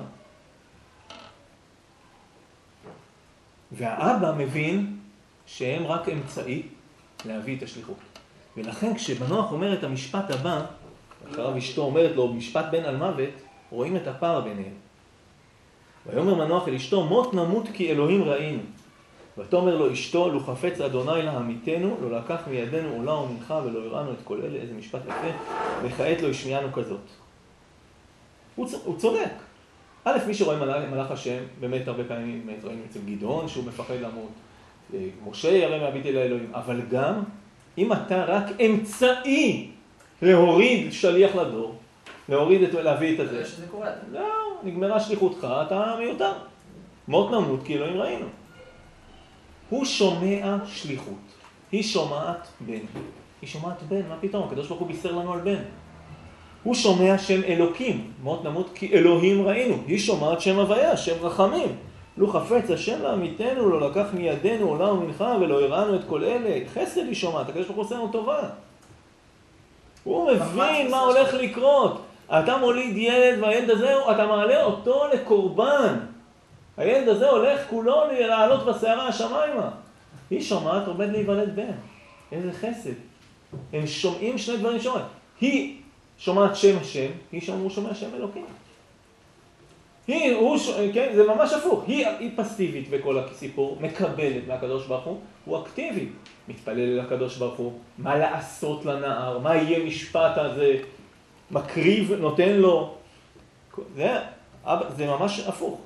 והאבא מבין שהם רק אמצעי להביא את השליחות. ולכן כשמנוח אומר את המשפט הבא, אחריו אשתו אומרת לו, משפט בן על מוות, רואים את הפער ביניהם. ויאמר מנוח אל אשתו, מות נמות כי אלוהים ראינו. ותאמר לו אשתו, לו חפץ אדוני להמיתנו, לא לקח מידינו עולה ומנחה ולא הראנו את כל אלה, איזה משפט יפה, וכעת לא השמיענו כזאת. הוא, הוא צודק. א', מי שרואה מלאך, מלאך השם, באמת הרבה פעמים ראינו אצל גדעון שהוא מפחד למות, משה ירא מהביט אל האלוהים, אבל גם אם אתה רק אמצעי להוריד שליח לדור, להוריד את, להביא את הזה. שזה קורה. לא, נגמרה שליחותך, אתה מיותר. מות נמות כי אלוהים ראינו. הוא שומע שליחות, היא שומעת בן. היא שומעת בן, מה פתאום? הקדוש ברוך הוא בישר לנו על בן. הוא שומע שם אלוקים, מות נמות כי אלוהים ראינו. היא שומעת שם הוויה, שם רחמים. לו חפץ השם לעמיתנו, לא לקח מידינו עולה ומנחה ולא הראנו את כל אלה. חסד היא שומעת, הקדוש ברוך הוא עושה לנו טובה. הוא מבין מה הולך לקרות. אתה מוליד ילד והילד הזה, אתה מעלה אותו לקורבן. הילד הזה הולך כולו לעלות בשערה השמיימה. היא שומעת, עומד להיוולד בן. איזה חסד. הם שומעים שני דברים שומעים. היא שומעת שם השם, היא שומע, הוא שומע שם אלוקים. היא, הוא, כן, זה ממש הפוך. היא, היא פסיבית בכל הסיפור, מקבלת מהקדוש ברוך הוא, הוא אקטיבי. מתפלל אל הקדוש ברוך הוא, מה לעשות לנער, מה יהיה משפט הזה, מקריב, נותן לו. זה, זה ממש הפוך.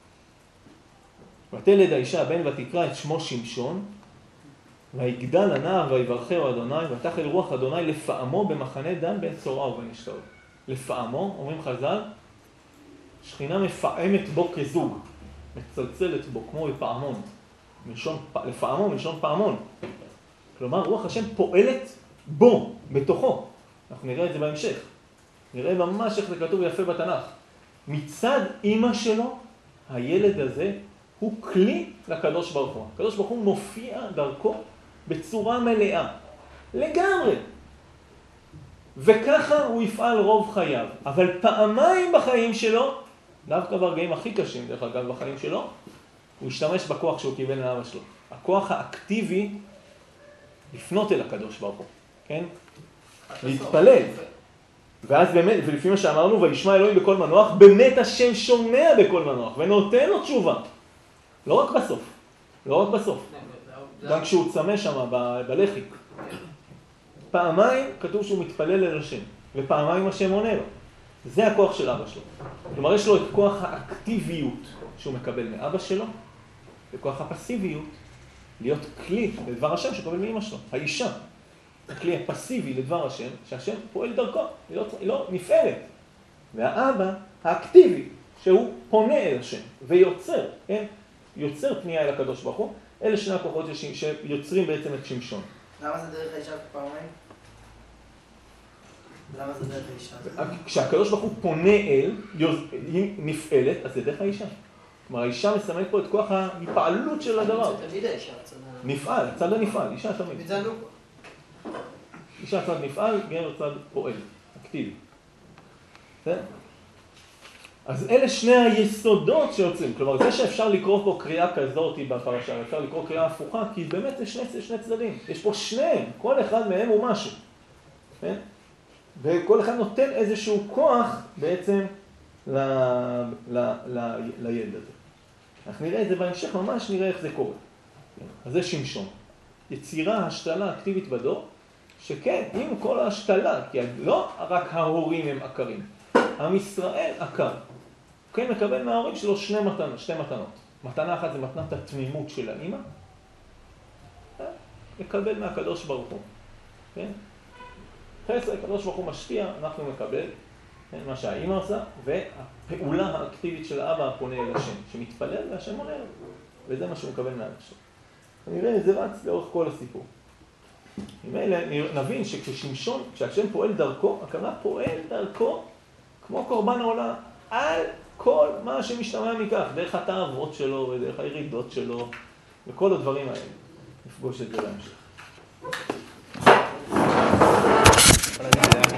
ותלד האישה בן ותקרא את שמו שמשון, ויגדל הנער ויברכהו אדוני, ותחל רוח אדוני לפעמו במחנה דן בין צורעה ובין אשתאול. לפעמו, אומרים חז"ל, שכינה מפעמת בו כזוג, מצלצלת בו כמו בפעמון. מלשון, לפעמו מלשון פעמון. כלומר, רוח השם פועלת בו, בתוכו. אנחנו נראה את זה בהמשך. נראה ממש איך זה כתוב יפה בתנ"ך. מצד אמא שלו, הילד הזה הוא כלי לקדוש ברוך הוא. הקדוש ברוך הוא מופיע דרכו בצורה מלאה. לגמרי. וככה הוא יפעל רוב חייו. אבל פעמיים בחיים שלו, דווקא ברגעים הכי קשים, דרך אגב, בחיים שלו, הוא השתמש בכוח שהוא קיבל לאבא שלו. הכוח האקטיבי לפנות אל הקדוש ברוך הוא. כן? להתפלל. ואז באמת, ולפי מה שאמרנו, וישמע אלוהים בכל מנוח, באמת השם שומע בכל מנוח, ונותן לו תשובה. לא רק בסוף. לא רק בסוף. גם כשהוא צמא שם בלחי. פעמיים כתוב שהוא מתפלל אל השם, ופעמיים השם עונה לו. זה הכוח של אבא שלו. כלומר, יש לו את כוח האקטיביות שהוא מקבל מאבא שלו, וכוח הפסיביות להיות כלי לדבר השם שקובל מאמא שלו. האישה, הכלי הפסיבי לדבר השם, שהשם פועל דרכו, היא לא, היא לא נפעלת. והאבא האקטיבי, שהוא פונה אל השם ויוצר, כן? יוצר פנייה אל הקדוש ברוך הוא. אלה שני הכוחות שיוצרים בעצם את שמשון. למה זה דרך האישה פעמיים? למה זה דרך האישה? כשהקדוש ברוך הוא פונה אל, היא נפעלת, אז זה דרך האישה. כלומר, האישה מסמלת פה את כוח ההפעלות של הדבר. זה תמיד האישה. נפעל, צד הנפעל, אישה תמיד. וזה לא. אישה צד נפעל, גבר צד פועל, אקטיבי. אז אלה שני היסודות שיוצאים. כלומר, זה שאפשר לקרוא פה קריאה כזאת בפרשה, אפשר לקרוא קריאה הפוכה, כי באמת זה שני, שני צדדים. יש פה שניהם, כל אחד מהם הוא משהו. כן? וכל אחד נותן איזשהו כוח בעצם ל, ל, ל, לילד הזה. אנחנו נראה את זה בהמשך, ממש נראה איך זה קורה. אז זה שמשון. יצירה, השתלה אקטיבית בדור, שכן, עם כל ההשתלה, כי לא רק ההורים הם עקרים, עם ישראל עקר. כן, מקבל מההורים שלו שני מתנות, שתי מתנות. מתנה אחת זה מתנת התמימות של האמא, מקבל מהקדוש ברוך הוא. כן? חסד, הקדוש ברוך הוא משפיע, אנחנו מקבל, כן, מה שהאמא עושה, והפעולה האקטיבית של האבא הפונה אל השם, שמתפלל והשם עונה לו. וזה מה שהוא מקבל מהאבא שלו. נראה, זה רץ לאורך כל הסיפור. ממילא נבין שכששמשון, כשהשם פועל דרכו, הכוונה פועל דרכו כמו קורבן העולה, על כל מה שמשתמע מכך, דרך התאוות שלו ודרך הירידות שלו וכל הדברים האלה. נפגוש את זה להמשך.